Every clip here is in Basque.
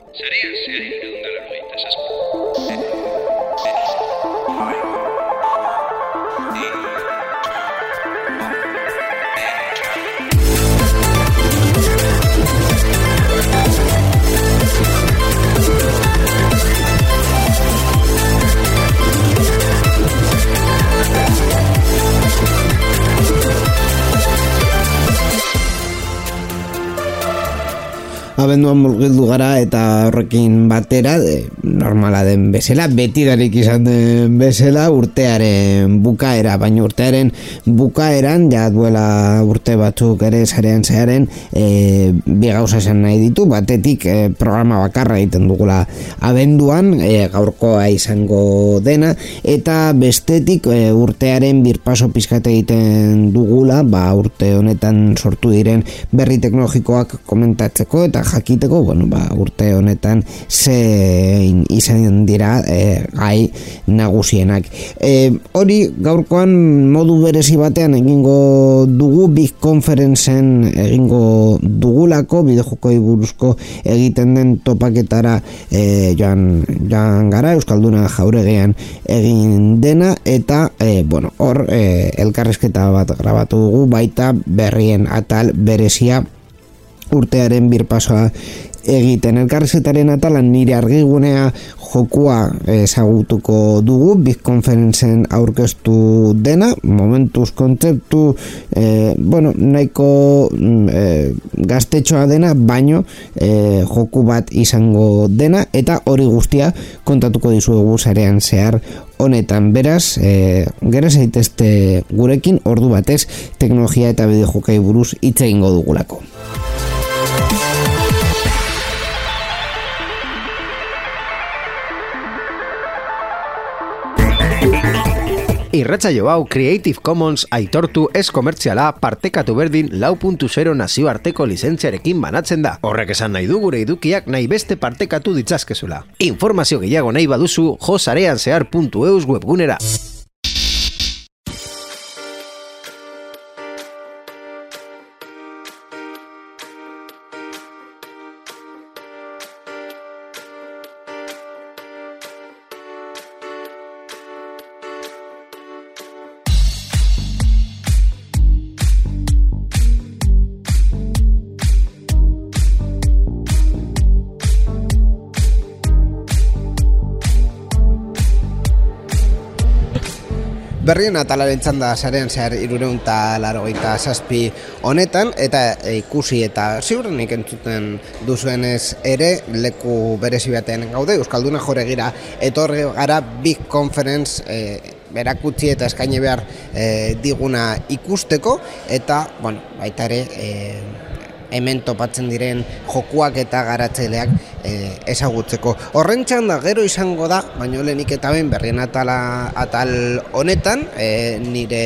Sarean zehar 387. Abenduan murgildu gara eta horrekin batera normala den bezala, betidanik izan den bezala urtearen bukaera, baina urtearen bukaeran ja duela urte batzuk ere sarean zearen bi gauza esan nahi ditu, batetik programa bakarra egiten dugula abenduan, gaurkoa izango dena, eta bestetik urtearen birpaso pizkat egiten dugula, urte honetan sortu diren berri teknologikoak komentatzeko eta jakiteko, urte honetan zein izan dira gai nagusienak. Hori gaurkoan modu berezi batean egingo dugu, Big Conferencen egingo dugulako, bideojokoi buruzko egiten den topaketara joan gara, Euskalduna Jauregian egin dena, eta hor elkarrizketa bat grabatu dugu, baita berrien atal berezia urtearen birpasoa egiten. Elkarrizketaren atalan nire argigunea jokua ezagutuko dugu, Big Conferencen aurkeztu dena, momentuz kontzeptu nahiko gaztetxoa dena, baino joku bat izango dena, eta hori guztia kontatuko dizuegu sarean zehar honetan. Beraz, gero zaitezte gurekin, ordu batez teknologia eta bideojokai buruz hitz egingo dugulako. Irratsaio hau Creative Commons aitortu ez komertziala partekatu berdin 4.0 nazioarteko lizentziarekin banatzen da. Horrek esan nahi du gure edukiak nahi beste partekatu ditzazkezula. Informazio gehiago nahi baduzu josareanzehar.eus webgunera. Berrien atalaren txanda sarean zehar 387 honetan, eta ikusi eta ziurrenik entzuten duzuenez ere leku berezi batean gaude, Euskalduna Jauregira etorri gara Big Conference berakutsi eta eskaini behar diguna ikusteko, eta baita ere hemen topatzen diren jokuak eta garatzaileak ezagutzeko. Horren txanda gero izango da, baina lehenik eta ben berrien atal honetan nire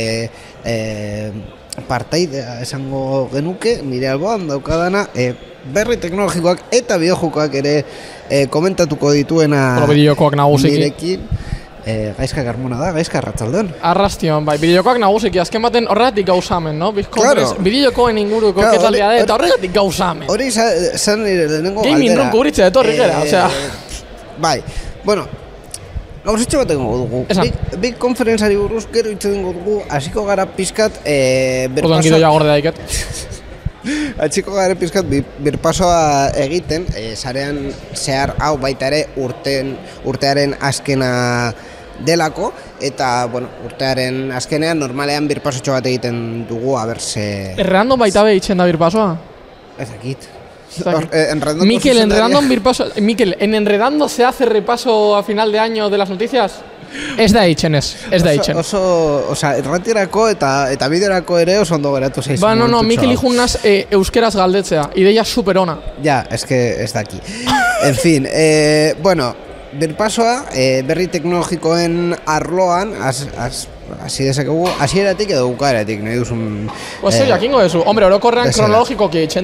partaidea esango genuke, nire alboan daukadana berri teknologikoak eta bideojokoak ere komentatuko dituena bideojokoak nagusiki nirekin. Gaizka Garmona da, Gaizka Arratsaldeon. Arrastion, bideojokoak nagusiki, azken baten horregatik gauzamen, no? Claro. Bideojokoen inguruko ketaldea da, eta horregatik gauzamen. Hori zan nire lehenengo galdera. Gaming room kubritza etorri gara, osea. Bai, gauzitxo bat egingo dugu. Big Conferenceari buruz gero hitz egingo dugu, hasiko gara pizkat Orduan gidoia gorde daiket. Atxiko gara pizkat birpasoa egiten, sarean zehar hau baita ere urtearen azkena delako, eta urtearen azkenean normalean birpasotxo bat egiten dugu, ze... Errandom baita behitzen da birpasoa? Ez dakit. Mikel, ¿en Enredando se hace repaso a final de año de las noticias? Ez da eitzen ez da eitzen. Osa, erratirako eta bideorako ere oso ondo geratu zeiz. Mikel ijunnaz euskeraz galdetzea, ideia super ona. Ja, ez daki. En fin, birpasoa, berri teknologikoen arloan, hasi dezakegu, hasieratik edo bukaeratik, nahi duzun... Jakingo duzu, hombre, orokorrean kronologikoki eitzen da.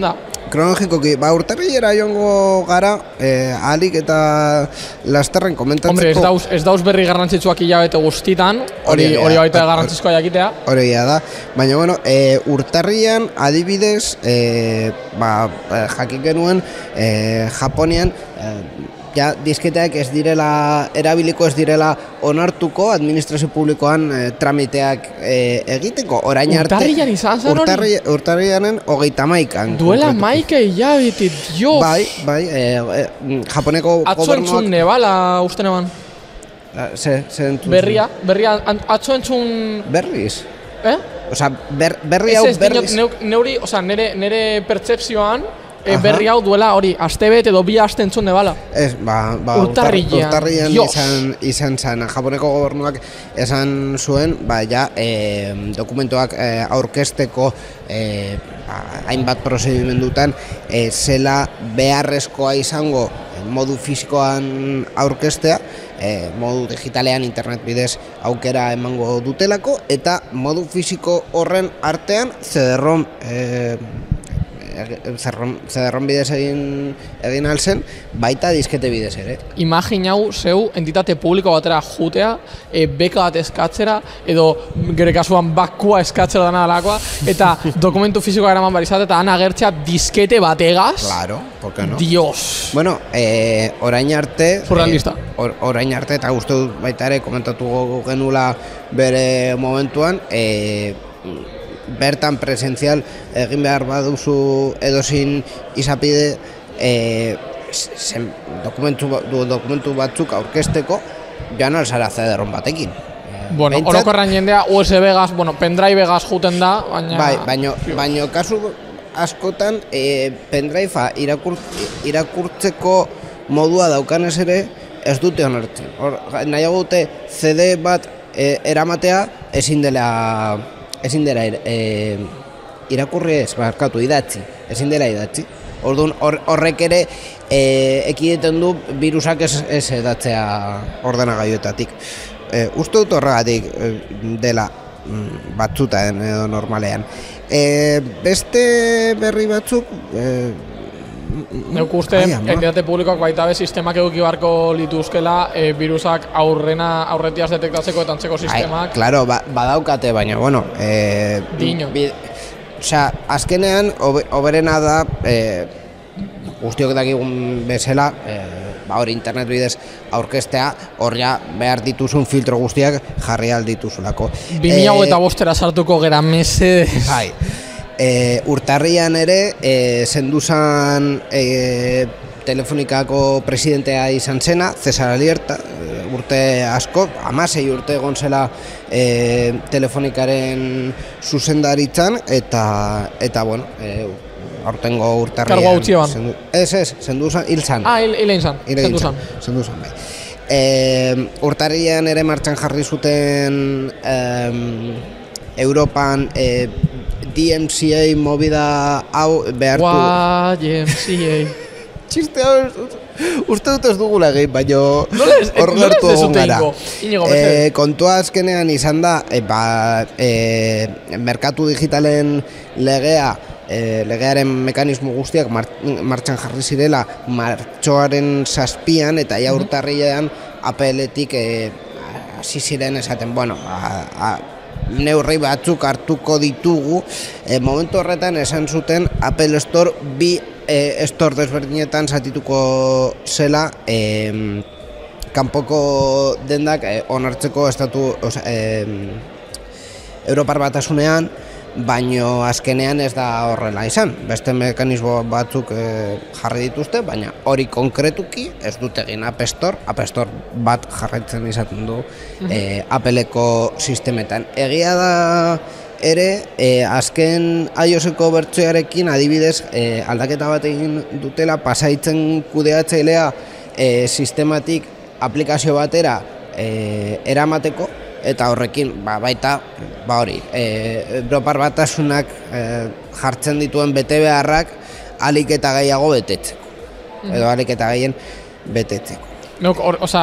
kronologikoki, urtarrilera joango gara, ahalik eta lasterren komentatzeko. Hombre, ez dauz berri garrantzitsuak hilabete guztitan, hori baita garrantzizkoa jakitea. Hori da, baina, urtarrian adibidez, jakin genuen, Japonian, ja, disketeak ez direla, erabiliko ez direla onartuko administrazio publikoan tramiteak egiteko. Orain arte... Urtarrian izan zen hori? Urtarrianen 31an. Duela maika hilabete, Dios! Bai, Japoneko gobernuak... Atzo entzun nebala uste neban. Berria, atzo entzun... Berriz? Osa, berri hau berriz... Neuri, osa, nere pertsepzioan, berri hau duela hori, astebet edo 2 aste entzun nebala. Urtarrian izan zen, Japoneko gobernuak esan zuen, dokumentuak aurkezteko hainbat prozedimendutan zela beharrezkoa izango modu fisikoan aurkeztea, modu digitalean internet bidez aukera emango dutelako, eta modu fisiko horren artean CD-ROM bidez egin alzen, baita diskete bidez ere. Imaginau zeu entitate publiko batera jutea, beka bat eskatzera, edo gure kasuan bakua eskatzera dana dalakoa, eta dokumentu fisikoa eraman barizat, eta han agertzea diskete bategaz. Claro, ¿por qué no? Dios! Bueno, orain arte... Surrealista. Orain arte, eta uste dut baita ere komentatu genula bere momentuan, bertan presentzial egin behar baduzu edozin izapide dokumentu batzuk aurkezteko joan alzara CD-ROM batekin. Bueno, orokorran jendea USB-gaz, pendrive-gaz juten da, baina... Baina kasu askotan pendrive-a irakurtzeko modua daukanez ere ez dute onartzen. Nahiago dute CD bat eramatea ezin dela irakurri idatzi, ezin dela idatzi. Orduan horrek ere ekideten du virusak ez edatzea ordenagailuetatik. Uste dut horregatik dela batzutan edo normalean. Beste berri batzuk... Neuk uste, entitate publikoak baita be sistemak eduki barko lituzkela virusak aurretiaz detektatzeko eta antzeko sistemak. Claro, badaukate, baina, bueno... Dino. Osea, azkenean, oberena da, guztiok dakigun bezala, hori internet bidez aurkeztea, hor ja behar dituzun filtro guztiak jarri aldituzulako. 2005 sartuko gera mesedez. Bai. Urtarrian ere, zenduzan Telefonikako presidentea izan zena, Cesar Alierta, urte asko, 16 urte egon zela Telefonikaren zuzendaritzan, eta bueno, aurtengo urtarrian... Kargoa utzi eban? Zenduzan, hil zan. Hil zan, zenduzan, bai. Urtarrian ere martxan jarri zuten Europan DMCA movida hau behartu... DMCA... Txiste hau, uste dut ez dugula egin, baina hor gertu egon gara. Kontua azkenean izan da, merkatu digitalen legearen mekanismo guztiak martxan jarri zirela martxoaren 7an eta ja urtarrilean Appletik hasi ziren esaten, bueno, neurri batzuk hartuko ditugu. Momentu horretan esan zuten Apple Store bi store desberdinetan zatituko zela kanpoko dendak onartzeko Europar Batasunean, baino azkenean ez da horrela izan. Beste mekanismo batzuk jarri dituzte, baina hori konkretuki ez dute egin App Store bat jarraitzen izaten du Appleko sistemetan. Egia da ere, azken iOS-eko bertsioarekin adibidez aldaketa bat egin dutela pasaitzen kudeatzailea sistematik aplikazio batera eramateko, eta horrekin baita hori Europar Batasunak jartzen dituen betebeharrak alik eta gehiago betetzeko, edo alik eta gehien betetzeko. Neuk,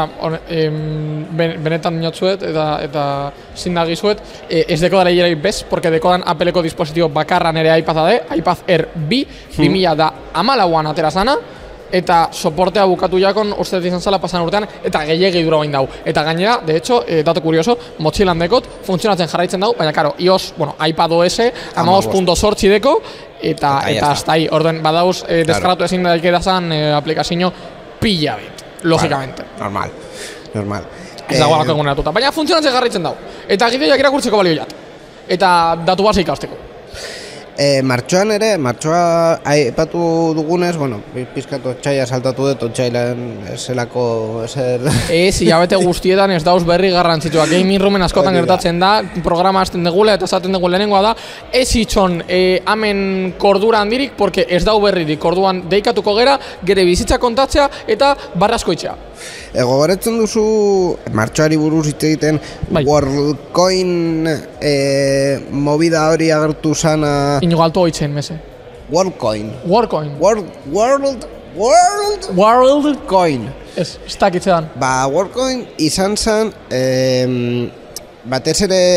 benetan inotzuet eta zindagizuet, ez dekodara hilerik bez, porque dekodan Appleko dispositibo bakarra nere iPad-a de, iPad Air B, 2014an atera zana, eta soportea bukatu jakon uste izan zala pasan urtean, eta gehiegi dura bain dau. Eta gainera, de hecho, dato kurioso, motxilan dekot, funtzionatzen jarraitzen dau, baina karo, iPad OS, 15.8 deko, eta hasta ahí, orden badauz, deskaratu ezin da ikedazan aplikazio pila bit, logikamente. Normal. Ez dago alako eguneratuta, baina funtzionatzen jarraitzen dau. Eta gideoak irakurtzeko balio jat. Eta datu base ikasteko. Martxoa aipatu dugunez, pizkatu otxaila saltatu dut, otxailan zelako eser... Ez, hilabete guztietan ez dauz berri garrantzitsua. Gaming roomen askotan gertatzen da, programa hasten degula eta esaten dugu lehenengoa da, ez itxon hamen kordura handirik, porque ez dau berririk, orduan deikatuko gera, gere bizitza kontatzea eta barraskoitzea. Gogoratzen duzu martxoari buruz hitz egiten WorldCoin movida hori agertu sana... Inigo alto hoitzen, mese. WorldCoin. WorldCoin. Ez dakitzean. WorldCoin izan zen batez ere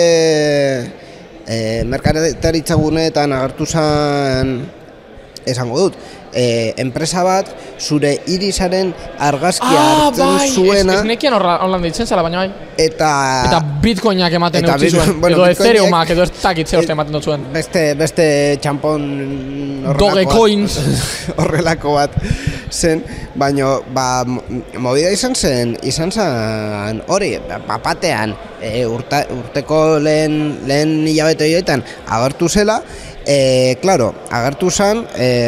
merkataritza guneetan agertu zen esango dut. Enpresa bat zure irisaren argazkia hartzen zuena. Ez nekian horlan ditzen zela, baina bai. Eta bitcoinak ematen eutzi zuen. Edo Ethereumak, edo ez dakitze uste ematen dut zuen. Beste txampon Dogecoins horrelako bat zen, baina movida izan zen hori, batean urteko lehen hilabete horietan agertu zela. Claro, agertu zen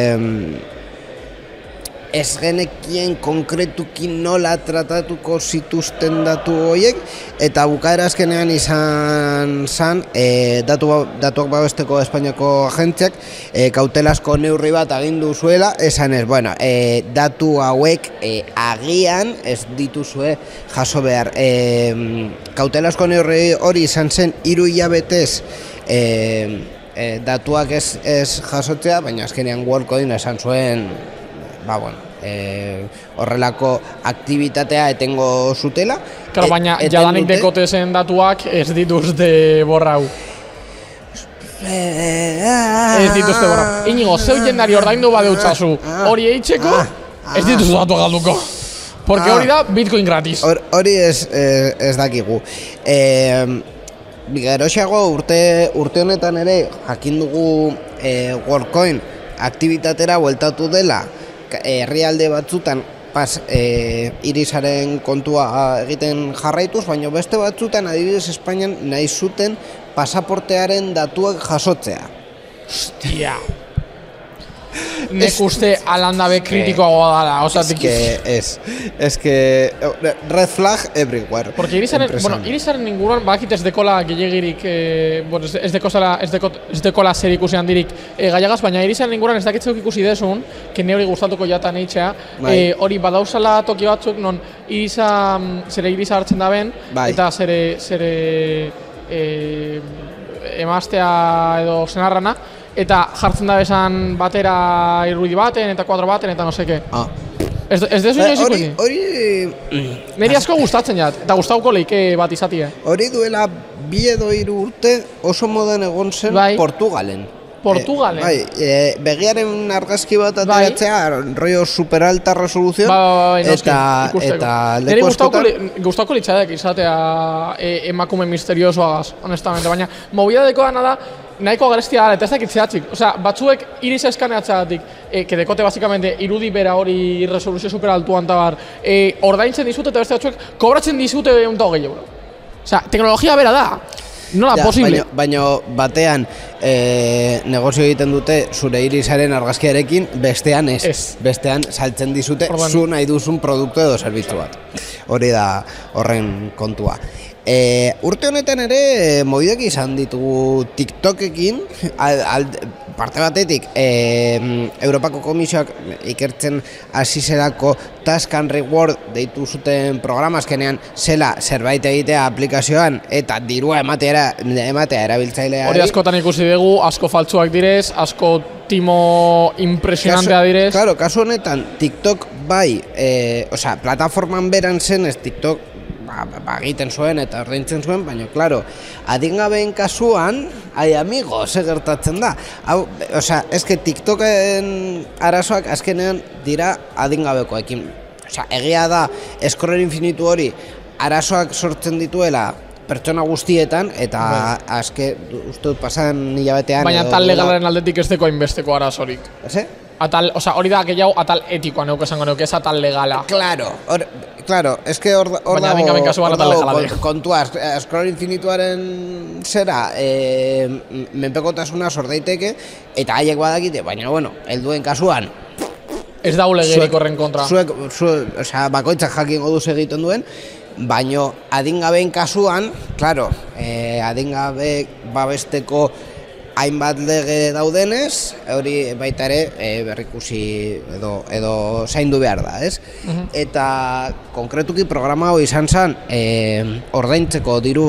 ez genekien konkretuki nola tratatuko zituzten datu horiek, eta bukaera azkenean izan zen datuak babesteko Espainiako agentziak kautelazko neurri bat agindu zuela, esan ez, datu hauek agian ez dituzue jaso behar. Kautelazko neurri hori izan zen 3 hilabetez datuak ez jasotzea, baina azkenean WorldCoin esan zuen horrelako aktibitatea etengo zutela. Claro, baina jadanik dekotezen datuak ez dituzte borrau. Ez dituzte borrau. Inigo, zeu jendari ordaindu badeutzazu hori eitzeko, ez dituzte datuak galduko. Porque hori da Bitcoin gratis. Hori ez dakigu. Geroxeago urte honetan ere jakin dugu WorldCoin aktivitatera bueltatu dela herrialde batzutan irisaren kontua egiten jarraituz, baina beste batzutan adibidez Espainian nahi zuten pasaportearen datuak jasotzea. Hostia. Nek uste alandabe kritikoagoa dala, osatik. Es que red flag everywhere. Porque irisaren inguruan bakit ez dekola gehiagirik, ez dekola zer ikusi handirik gaiagaz, baina irisaren inguruan ez dakitzeuk ikusi desun, que ne hori gustatuko jatan eitzea, hori badauzala toki batzuk, non zere irisa hartzen da ben, eta zere emaztea edo senarrana, eta jartzen da besan batera irudi baten eta kuadro baten eta no seke. Ez dezu inoiz ikusi? Neri asko gustatzen jat, eta gustauko leike bat izatie. Hori duela 2 edo 3 urte oso modan egon zen Portugalen. Portugalen? Begiaren argazki bat ateratzea, rollo super alta resolución, eta leku askotan... Gustauko litzadeak izatea emakume misteriosoagaz, honestamente, baina movida dekoana da, nahiko agrestia gara, eta ez dakit zehatzik. Osea, batzuek iris eskaneatzeagatik, que dekote basicamente irudi bera hori resoluzio super altuan tabar, ordaintzen dizute eta beste batzuek kobratzen dizute 120 euro. Osea, teknologia bera da. Nola, posible. Baina batean negozio egiten dute zure irisaren argazkiarekin, bestean ez. Bestean saltzen dizute zu nahi duzun produktu edo zerbitzu bat. Hori da horren kontua. Urte honetan ere mobideak izan ditugu TikTokekin, parte batetik Europako Komisioak ikertzen hasi zelako Task and Reward deitu zuten programa, azkenean zela zerbait egitea aplikazioan eta dirua ematea erabiltzaileari. Hori askotan ikusi dugu, asko faltsuak direz, asko timo impresionantea direz. Claro, kasu honetan TikTok bai, osea, plataforman beran zen ez TikTok egiten zuen eta ordaintzen zuen, baina, klaro, adingabeen kasuan, ai amigo, ze gertatzen da. Hau, osea, eske TikToken arazoak azkenean dira adingabekoekin. Osea, egia da, Scroll Infinitu hori arazoak sortzen dituela pertsona guztietan, eta azke, uste dut pasan hilabetean... Baina tal legalaren aldetik ez deko hainbesteko arazorik. Eze? Atal, osea, hori da gehiago atal etikoa neuke esango neuke, ez atal legala. Claro, eske hor dago kontua, Scroll Infinituaren zera, menpekotasuna sor daiteke, eta haiek badakite, baina, bueno, helduen kasuan, ez da ulegerik horren kontra. Zuek, osea, bakoitzak jakingo duz egiten duen, baino adingabeen kasuan, claro, adingabe babesteko hainbat lege daudenez, hori baita ere berrikusi edo zaindu behar da, ez? Eta konkretuki programa hori izan zen ordaintzeko diru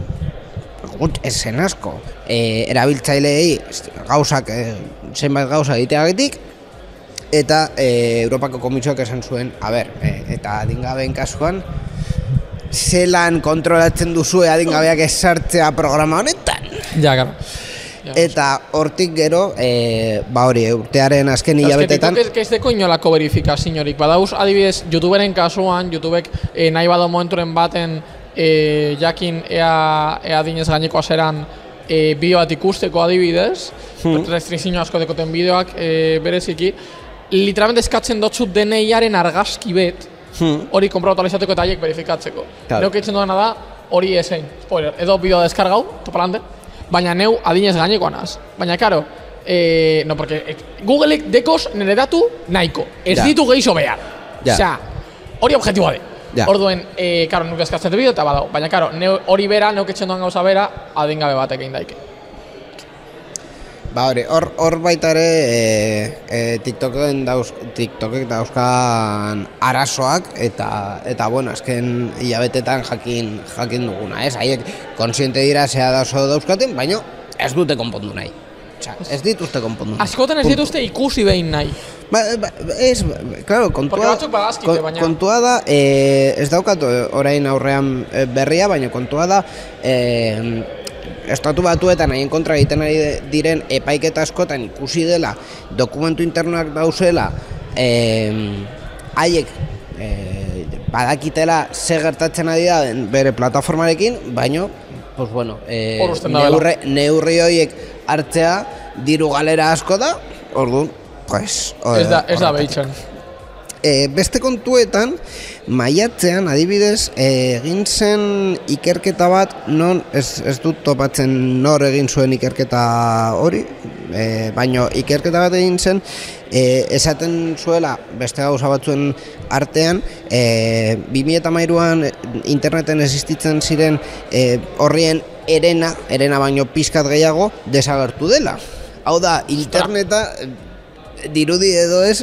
esen asko erabiltzaileei gauzak, zenbait gauza egiteagatik, eta Europako Komisioak esan zuen, eta adingabeen kasuan, zelan kontrolatzen duzue adingabeak esartzea programa honetan? Ja, gara. Eta hortik gero, hori, urtearen azken hilabetetan... Ez deko inolako verifikaziorik, badauz, adibidez, YouTuberen kasuan, YouTubek nahi bado momenturen baten jakin ea dinez gaineko azeran bideo bat ikusteko adibidez, restrikzio asko dekoten bideoak bereziki, literalmente eskatzen dotzut DNI-aren argazki bet, hori konprobatu alizateko eta haiek verifikatzeko. Neu keitzen duena da, hori ezein, spoiler, edo bideo deskargau, topalante, baina neu adinez gainekoan az. Baina, karo, no, porque Googleek dekos nire datu nahiko. Ez ditu gehiago behar. Osea, hori objektiboa de. Orduen, karo, nuk eskatzen bideo eta badau. Baina, karo, hori bera, neuk etxen duan gauza bera, adingabe batek egin daike. Hori, hor baita ere TikTokek dauzkan arazoak eta bueno, azken hilabetetan jakin duguna, ez? Haiek konsiente dira zea dauzkaten, baina ez dute konpondu nahi. Ez dituzte konpondu nahi. Askoten ez dituzte ikusi behin nahi. Claro, kontua da, ez daukat orain aurrean berria, baina kontua da, Estatu Batuetan haien kontra egiten ari diren epaiketa askotan ikusi dela, dokumentu internoak dauzela, haiek badakitela ze gertatzen ari da bere plataformarekin, baino, pues bueno, neurri horiek hartzea diru galera asko da, orduan, pues... Ez da behitzen. Beste kontuetan, maiatzean, adibidez, egin zen ikerketa bat, non, ez dut topatzen nor egin zuen ikerketa hori, baino ikerketa bat egin zen, esaten zuela, beste gauza batzuen artean, 2013an interneten existitzen ziren horrien erena baino pizkat gehiago desagertu dela. Hau da, interneta... dirudi edo ez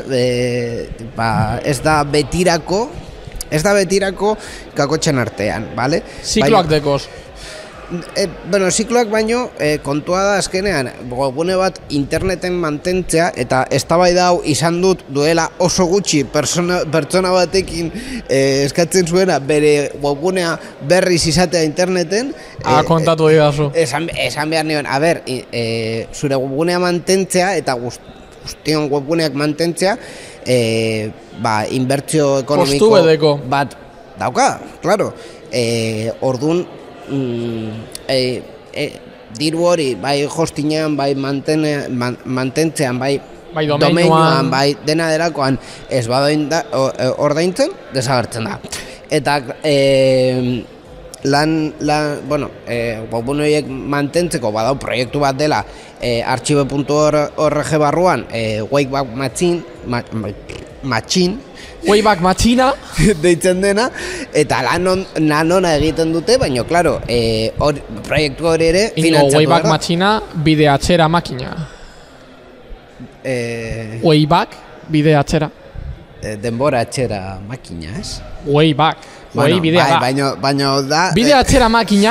da betirako kakotxen artean, bale? Zikloak dekoz. Bueno, zikloak baino kontua da azkenean webgune bat interneten mantentzea eta eztabaida hau izan dut duela oso gutxi pertsona batekin eskatzen zuena bere webgunea berriz izatea interneten. Kontatu didazu. Esan behar nion, zure webgunea mantentzea eta guztion webguneak mantentzea, inbertsio ekonomiko bat dauka, claro. Orduan, diru hori, bai hostinean, bai mantentzean, bai domeinuan, bai dena delakoan, ez badoin ordaintzen, desagertzen da. Eta, webgune horiek mantentzeko badau proiektu bat dela archive.org barruan Wayback Machine deitzen dena, eta lan ona egiten dute, baina, klaro, proiektu hori ere finantzatu Wayback Machine bide atzera makina. Wayback bide atzera. Denbora atzera makina, ez? Wayback. Baina da... Bide atzera makina?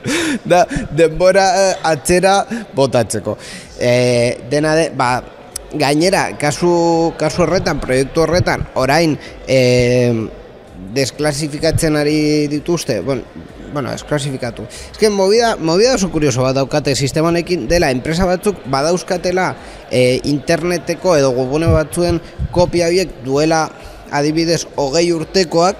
Da, denbora atzera botatzeko. Dena de, gainera, kasu horretan, proiektu horretan, orain desklasifikatzen ari dituzte, bueno, desklasifikatu. Ez que movida oso kurioso bat daukate sistema honekin dela, enpresa batzuk badauzkatela interneteko edo webgune batzuen kopia horiek duela adibidez 20 urtekoak,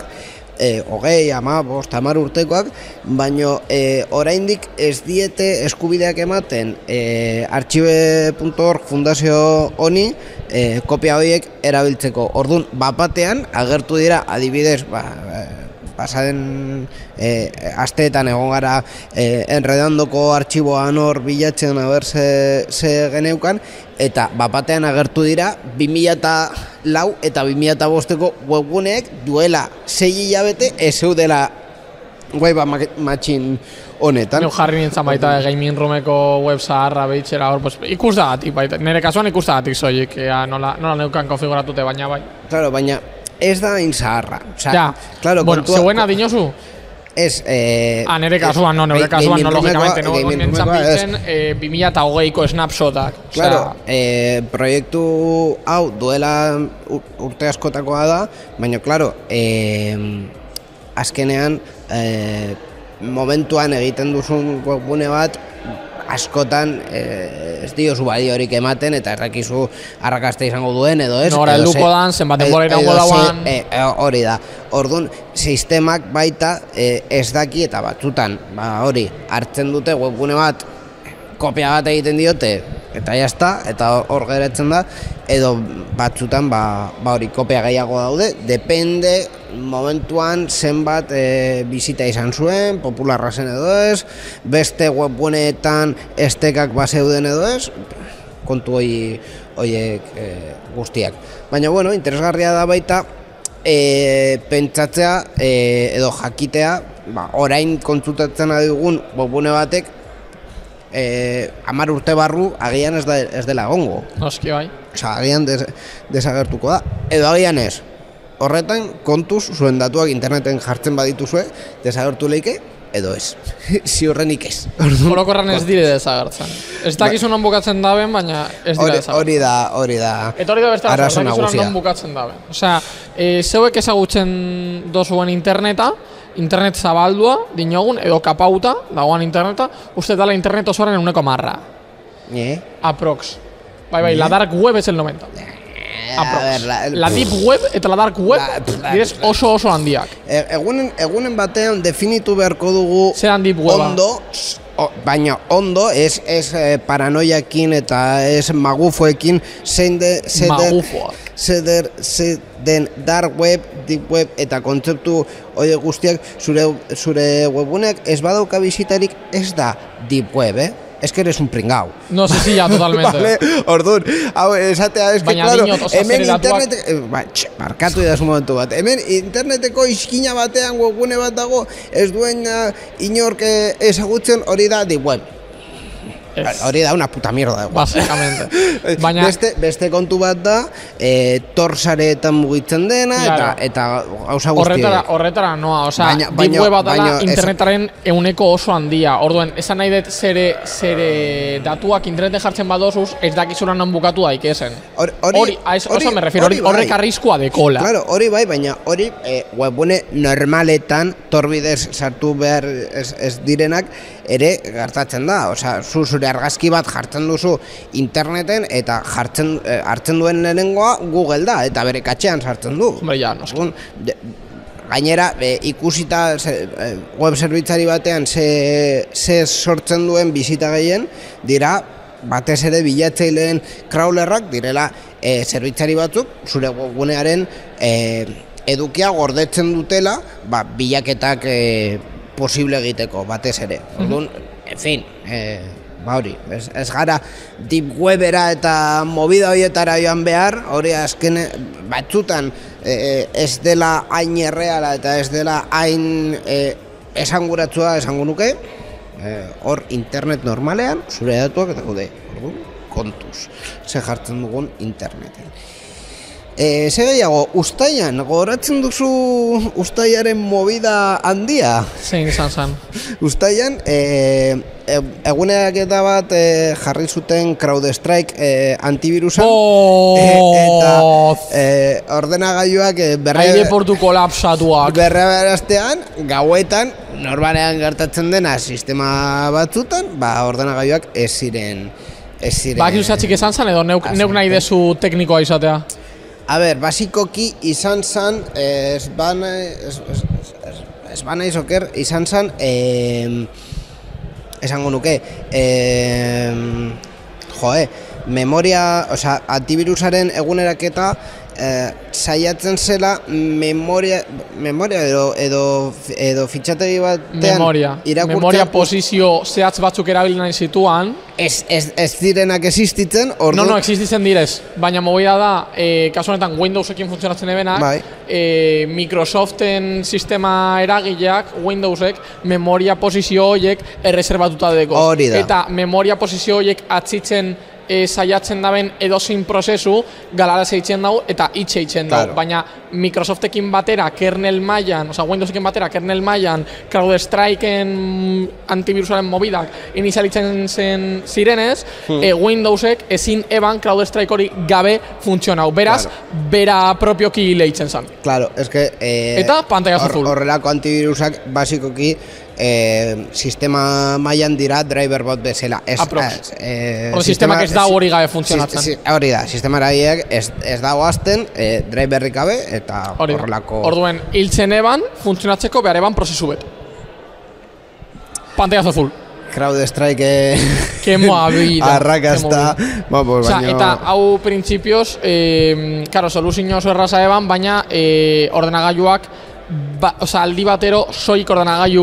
10 urtekoak, baino oraindik ez diete eskubideak ematen archive.org fundazio honi kopia horiek erabiltzeko. Orduan, bapatean agertu dira adibidez, pasaden asteetan egon gara enredandoko artxiboan hor bilatzen aber ze geneukan, eta bapatean agertu dira 2004 eta 2005ko webguneek duela 6 hilabete ez zeudela web matching honetan. Neu jarri nintzen baita gaming roomeko web zaharra behitxera hor, pues, ikus dagatik baita, nire kasuan ikus dagatik zoik, nola neukan konfiguratute baina bai. Claro, baina ez da hain zaharra. Ja, claro, bueno, zeuena dinozu? Ez, nire kasuan no, logikamente, no, nintzen biltzen 2008ko snapshotak. Claro, proiektu hau duela urte askotakoa da, baina, claro, azkenean, momentuan egiten duzun webgune bat, askotan ez diozu baliorik ematen eta errakizu arrakasta izango duen edo ez. Nora helduko dan, zenbat denbora iraungo dauan. Hori da. Orduan, sistemak baita ez daki eta batzutan, hori, hartzen dute webgune bat, kopia bat egiten diote, eta jazta, eta hor geratzen da, edo batzutan hori kopia gehiago daude, depende momentuan zenbat bizita izan zuen, popularra zen edo ez, beste webguneetan estekak baseuden edo ez, kontu horiek guztiak. Baina, bueno, interesgarria da baita, pentsatzea edo jakitea, orain kontzutatzen adigun webgune batek, 10 urte barru agian ez dela egongo. Noski bai. Osa, agian desagertuko da. Edo agian ez. Horretan, kontuz, zuen datuak interneten jartzen badituzue, desagertu leike, edo ez. Ziurrenik ez. Orokorran ez dire desagertzen. Ez dakizu non bukatzen daben, baina ez dira desagertzen. Hori da. Eta hori da bestela, ez dakizu non bukatzen daben. Osea, zeuek ezagutzen dozuen interneta, internet zabaldua, dinogun, edo kapauta, dagoan interneta, uste dala internet osoaren 1,10. Aprox. Bai, la dark web ez el 90. Aprox. La deep web eta la dark web direz oso handiak. Egunen batean definitu beharko dugu ondo, baina ondo, ez paranoiakin eta ez magufoekin zein den dark web, deep web eta kontzeptu hori guztiak zure webuneak ez badauka bisitarik ez da deep web, Es que eres un pringao. No sé si ya totalmente. Vale, orduan, hau, esatea, es que, claro, hemen internet... Markatu idaz un momentu bat. Hemen interneteko iskina batean webgune bat dago, ez duen inork ezagutzen hori da deep web. Hori da una puta mierda. Básicamente. Baina... Beste kontu bat da, torsareetan mugitzen dena, eta gauza guztia. Horretara noa, osea, deep web bat dela internetaren euneko oso handia. Orduen, esan nahi dut zere datuak interneten jartzen badozuz, ez dakizura non bukatu daikezen. Hori, oso me refiero, horrek arriskua dekola. Claro, hori bai, baina hori webgune normaletan, torbidez sartu behar ez direnak, ere gertatzen da. Osea, zure argazki bat jartzen duzu interneten eta hartzen duen lehenengoa Google da, eta bere katxean sartzen du. Gainera, ikusita web zerbitzari batean ze sortzen duen bizita gehien, dira batez ere bilatzaileen crawlerrak direla zerbitzari batzuk zure webgunearen edukia gordetzen dutela bilaketak posible egiteko batez ere. Orduan, en fin, hori, ez gara deep webera eta movida horietara joan behar, hori azken batzutan ez dela hain erreala eta ez dela hain esanguratsua esango nuke, hor internet normalean zure datuak eta gaude, kontuz, ze jartzen dugun interneten. Ze gehiago, Uztaian, gogoratzen duzu Uztaiaren movida handia? Zein izan zen? Uztaian, eguneraketa bat jarri zuten CrowdStrike antivirusa eta ordenagailuak aireportu kolapsatuak berrastean gauetan normalean gertatzen dena sistema batzutan, ordenagailuak ez ziren Baki usatxik izan zen edo neuk nahi dezu teknikoa izatea? A ber, basikoki izan zen, ez bana izoker, izan zen, esango nuke, memoria, antivirusaren eguneraketa saiatzen zela memoria edo fitxategi batean memoria posizio zehatz batzuk erabili nahi zituan ez direnak existitzen No, existitzen direz, baina movida da kasu honetan Windowsekin funtzionatzen ebenak Microsoften sistema eragileak Windowsek memoria posizio horiek erreserbatuta deko eta memoria posizio horiek atzitzen saiatzen daben edozein prozesu galara zeitzen dago eta itxe eitzen dago, baina Microsoftekin batera kernel mailan, Windowsekin batera kernel mailan CrowdStrikeen antivirusaren mobidak inizialitzen zen zirenez, Windowsek ezin eban CrowdStrike hori gabe funtzionau, beraz, bera propioki leitzen zen. Claro, eta pantailazo full. Horrelako antivirusak basikoki sistema mailan dira driver bot bezala. Sistemak ez dago hori gabe funtzionatzen. Hori da, sistema eraileak ez dago azten driverrik gabe eta horrelako... Orduen, hiltzen eban, funtzionatzeko behar eban prozesu bet. Pantailazo full. CrowdStrike arrakazta. Eta hau printzipioz, soluzio oso erraza eban, baina ordenagailuak aldi batero soik ordenagailu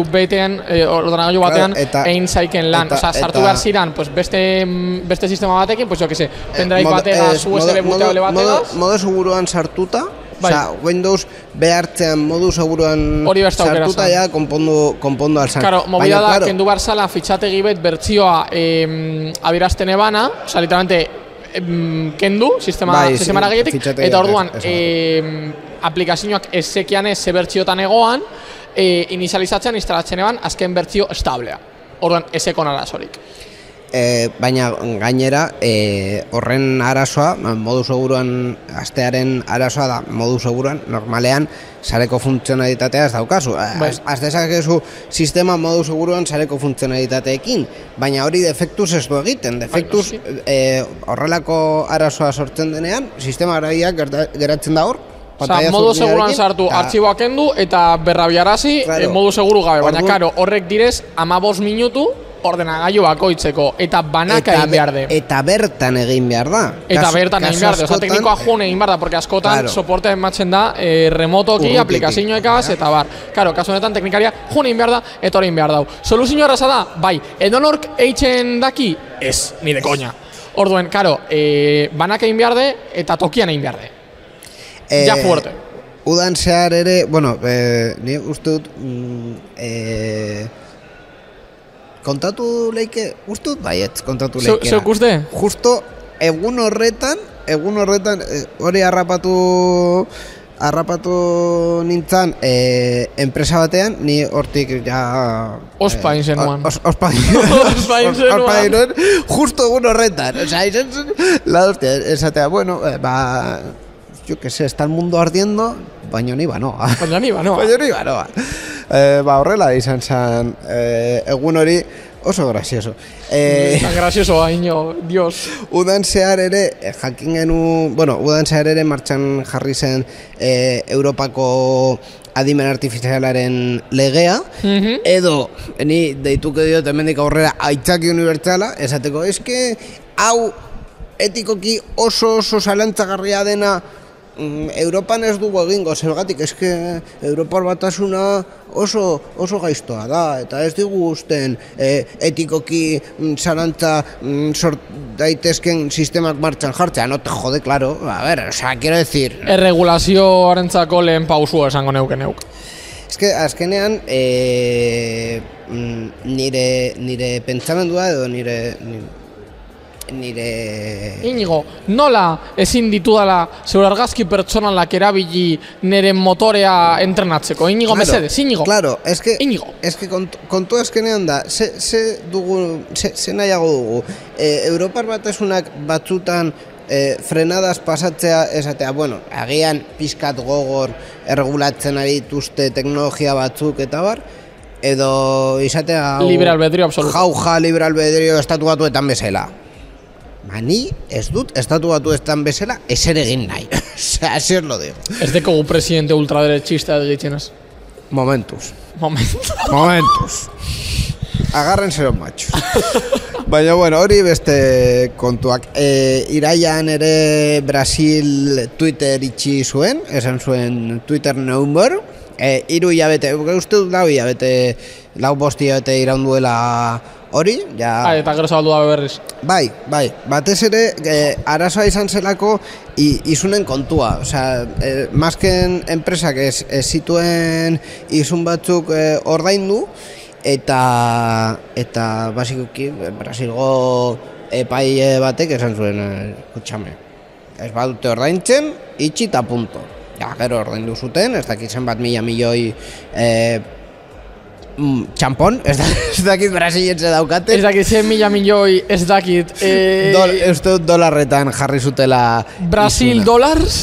batean egin zaiken lan. Sartu behar ziren beste sistema batekin, pendrive bategaz, USB bootable bategaz. Modo seguruan sartuta, Windows behartzean modu seguruan sartuta ja konpondu alzan. Claro, movida da, kendu behar zala fitxategi bet bertzioa abirazten ebana, literalmente kendu, sistema eragiletik, eta orduan aplikazioak ez zekianez ze bertziotan egoan, inizializatzen, instalatzen eban, azken bertzio establea. Orduan, ezekon arazorik. Baina gainera, horren arazoa, modu seguruan, astearen arazoa da, modu seguruan, normalean, sareko funtzionalitatea ez daukazu. Az dezakezu sistema modu seguruan sareko funtzionalitateekin, baina hori defektuz ez du egiten. Defektuz horrelako arazoa sortzen denean, sistema araiak geratzen da hor. Modu seguruan sartu, artxiboak kendu eta berrabiarazi modu seguru gabe, baina karo, horrek direz 15 minutu ordenagailu bakoitzeko eta banaka egin behar de. Eta bertan egin behar da. Eta bertan egin behar de, teknikoa joan egin behar da, porque askotan soportea ematzen da remotoki, aplikazioekaz, eta bar. Karo, kasu honetan teknikaria joan egin behar da, eta hori egin behar dau. Soluzio erraza da, bai, edonork eitzen daki, ez, ni de koña. Orduen, karo, banaka egin behar de, eta tokian egin behar de. Ja fuerte. Udan zehar ere, ni uste dut, kontatu leike, uste dut baietz kontatu leikera. Zeuk uste? Justo egun horretan, hori harrapatu nintzen enpresa batean, ni hortik ja... Ospain zenuan. Ospain zenuan. Justo egun horretan. Osa, la hostia, esatea, yo que sé, está el mundo ardiendo, baina ni banoa. Horrela izan zen egun hori oso gracioso. Tan gracioso, baino, Dios. Udan zehar ere, jakin genu, udan zehar ere martxan jarri zen Europako adimen artifizialaren legea, edo, ni deituko diot hemendik aurrera aitzaki unibertsala, esateko, eske, hau etikoki oso zalantzagarria dena Europan ez dugu egingo, zergatik eske Europar batasuna oso gaiztoa da, eta ez digu usten etikoki zalantza sort daitezken sistemak martxan jartzea, no te jode, claro, quiero decir... Erregulazioarentzako lehen pausua esango neuk. Ez que azkenean nire pentsamendua edo nire... Inigo, nola ezin ditudala zure argazki pertsonalak erabili nire motorea entrenatzeko? Inigo, mesedez, Inigo. Claro, Inigo. Kontua eskenean da, ze nahiago dugu. Europar batasunak batzutan frenadas pasatzea esatea, bueno, agian pizkat gogor erregulatzen ari dituzte teknologia batzuk eta bar, edo izatea... Libre albedrio absoluto. Jauja libre albedrio estatu batuetan bezala. Ni ez dut estatu batuetan bezala ezer egin nahi. Osea, así os lo digo. Ez dekogu presidente ultraderechista egitzen ez. Momentuz. Agárrenselo machos. Baina, bueno, hori beste kontuak. Iraian ere Brasil Twitter itxi zuen, esan zuen Twitter no more. 3 hilabete, uste dut 4 hilabete, 5 hilabete iraunduela hori, ja... Eta gero zabaldu dabe berriz. Bai, batez ere, arazoa izan zelako izunen kontua. Osea, masken enpresak ez zituen izun batzuk ordaindu, eta basikoki Brasilgo epai batek esan zuen, kutxame, ez badute ordaintzen, itxi eta punto. Ja, gero ordaindu zuten, ez dakit zenbat milioi txampon, ez dakit brasiletze daukate. Ez dakit 100 milioi, ez dakit... Uste dut dolarretan jarri zutela... Brasil izuna. dolars?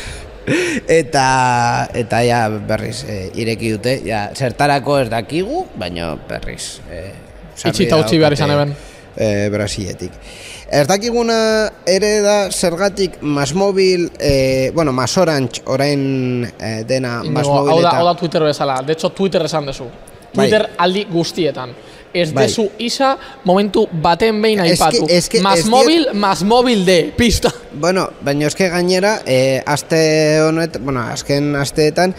Eta ja berriz ireki dute, ja, zertarako ez dakigu, baina berriz itxita utzi behar izan eben Brasiletik. Ez dakiguna ere da zergatik Masmobil, bueno, Masorange orain dena Masmobil eta... Hau da Twitter bezala, de hecho Twitter esan dezu. Twitter aldi guztietan. Ez dezu isa momentu baten behin aipatu. Masmobil de, pista. Bueno, baina eske gainera, azken asteetan,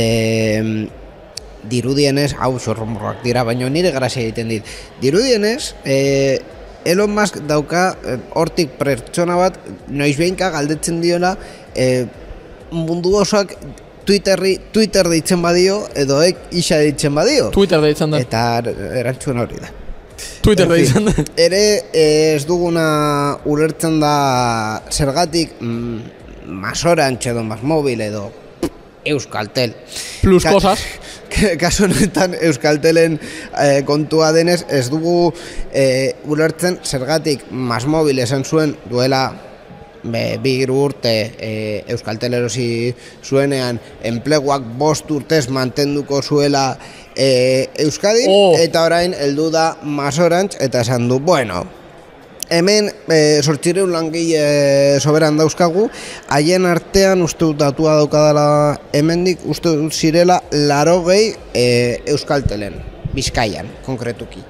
dirudienez, hau zorromorrak dira, baina nire grazia egiten dit. Dirudienez, Elon Musk dauka hortik pertsona bat, noiz behinka galdetzen diola, mundu osoak Twitter deitzen badio, edo isa deitzen badio. Twitter deitzen da. Eta erantzun hori da. Twitter deitzen da. Ere ez duguna ulertzen da zergatik Masorange edo Masmobil edo Euskaltel. Plus cosas. Kasu honetan Euskaltelen kontua denez ez dugu ulertzen zergatik Masmobil esan zuen duela 2 urte Euskaltel erosi zuenean enpleguak 5 urtez mantenduko zuela Euskadin, eta orain heldu da Masorange eta esan du, bueno, hemen 800 langile soberan dauzkagu, haien artean uste dut datua daukadala hemendik, uste dut zirela 80 Euskaltelen, Bizkaian, konkretuki.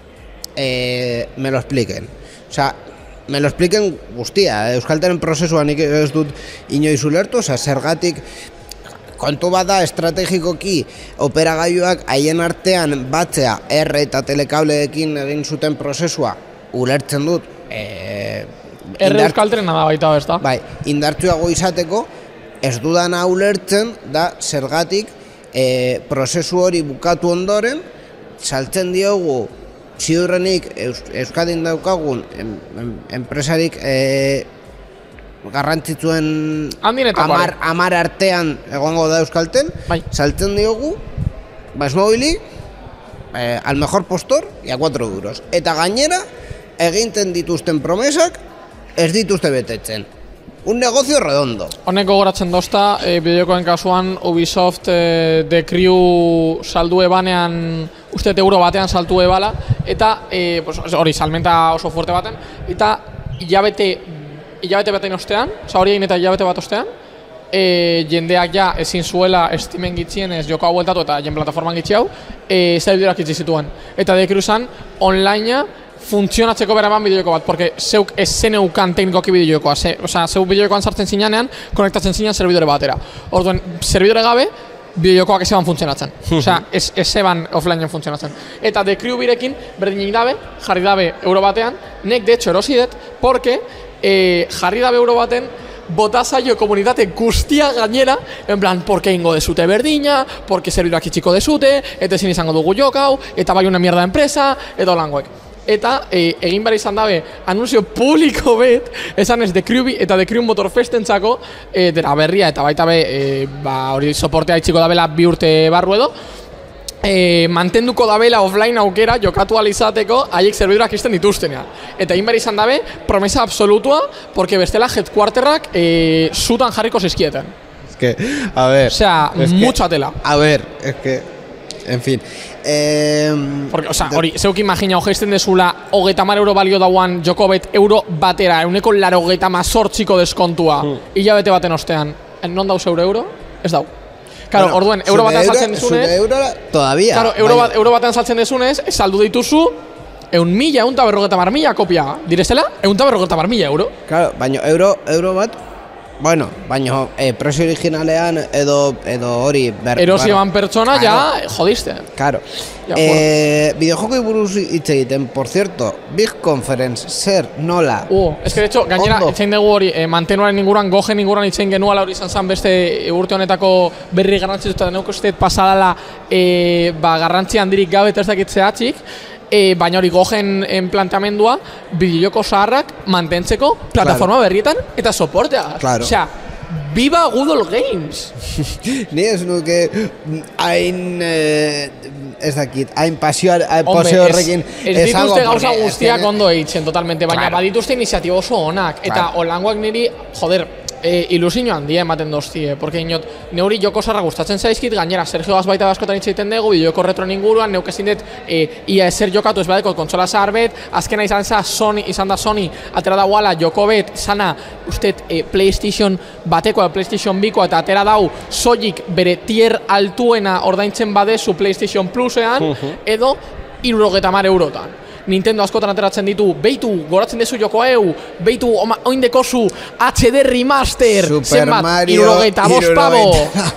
Me lo expliquen. Osea, me lo expliquen guztia, Euskaltelen prozesua nik ez dut inoiz ulertu, osea, zergatik kontu bat da estrategikoki operagailuak haien artean batzea R eta telekableekin egin zuten prozesua ulertzen dut. Euskaltelena da baita, ez da? Bai, indartsuago izateko ez dudana ulertzen da zergatik prozesu hori bukatu ondoren saltzen diogu ziurrenik Euskadin daukagun enpresarik garrantzitsuen 10 artean egongo da Euskaltel, saltzen diogu Masmobili al mejor postor y a 4 euros. Eta gainera eginten dituzten promesak ez dituzte betetzen. Un negocio redondo. Honek gogoratzen dozta, bideokoen kasuan Ubisoft The Crew saldue banean, uste euro batean saltue bala, eta hori salmenta oso fuerte baten, eta hilabete batean ostean, hori egin eta hilabete bat ostean, jendeak ja ezin zuela estimen gitzienez joko hau bueltatu eta jen plataforman gitzi hau, zaibidurak itzi zituen. Eta The Crew zan, onlinea, funtzionatzeko beraban bideojoko bat, porque zeuk ez zeneukan teknikoki bideojokoa, zeuk bideojokoan sartzen zinean, konektatzen zinean zerbidore batera. Orduan, zerbidore gabe, bideojokoak ez eban funtzionatzen. Osea, ez eban offlineen funtzionatzen. Eta The Crew birekin, berdinik dabe, jarri dabe euro batean, nek de hecho erosidet, porque jarri dabe euro baten, botazaio komunitate guztia gainera, en plan, porque ingo dezute berdina, porque serbiduak itxiko dezute, eta ezin izango dugu jokau, eta bai una mierda empresa, edo langoek. eta egin behar izan dabe anunzio publiko bet, esan ez The Crew eta The Crew Motorfestentzako dera berria, eta baita be hori soportea itxiko dabela 2 urte barru edo, mantenduko dabela offline aukera jokatu alizateko haiek serbidurak izten dituztenean. Eta egin behar izan dabe promesa absolutua, porque bestela headquarterrak zutan jarriko zizkieten. Es que, a ver... Osea, mucha tela. A ver, es que... En fin... Porque, osea, hori, zeuk imagina hogeizten dezula 30 € balio dauan jokobet euro batera, 188ko deskontua, hilabete baten ostean. Non dauz euro? Ez dau. Claro, bueno, orduen, euro batean saltzen dezunez... Todavía. Claro, euro batean saltzen dezunez, saldu dituzu, 1.150.000 kopia. Direzela, 150.000 euro. Claro, baina euro bat... Bueno, baina prezio originalean edo hori... Erosi eban pertsona, claro. Ja, jodiste. Claro. Ja, videojokoi buruz hitz egiten, por cierto, Big Conference, zer, nola? Es que de hecho, gainera, itzein dugu hori, mantenuaren inguruan, gogen inguruan itzein genuala hori izan beste urte honetako berri garrantzitzu, eta neuko uste pasadala garrantzi handirik gabe eta ez dakitze atxik, baina hori gogen planteamendua bideojoko zaharrak mantentzeko plataforma berrietan eta soportea. Claro. Osea, viva Good Games! Ni ez nuke hain ez dakit, hain pasio horrekin ez dituzte gauza guztiak ondo eitzen totalmente, baina badituzte iniziatiba oso onak eta holangoak niri, joder, ilusio handia ematen doztie, porque inot, neuri joko zarra gustatzen zaizkit, gainera Sergio Gazbaita baskotan itxeiten dugu, bideoko retroen inguruan, neuk ezin dut ia ezer jokatu ez badeko kontsola zahar bet, azkena izan da Sony, atera da guala joko bet, izana, usted, PlayStation batekoa, PlayStation bikoa, eta atera dau, soilik bere tier altuena ordaintzen badezu PlayStation Plusean, edo 70 eurotan. Nintendo askotan ateratzen ditu, beitu, goratzen dezu joko beitu, oindekozu HD Remaster, Super Mario 75 pavo.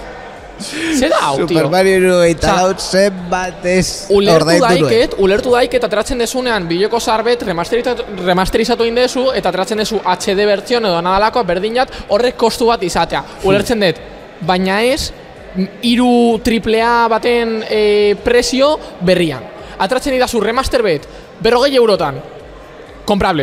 Zer da, tío? Super Mario 75 zenbat ez ulertu daiket ateratzen dezunean bideoko zarbet remasterizatu indezu eta ateratzen dezu HD bertzion edo nadalako berdinat horrek kostu bat izatea. Ulertzen dut, baina ez 3 AAA baten prezio berrian. Atratzen idazu remaster bet, 40 eurotan, comprable.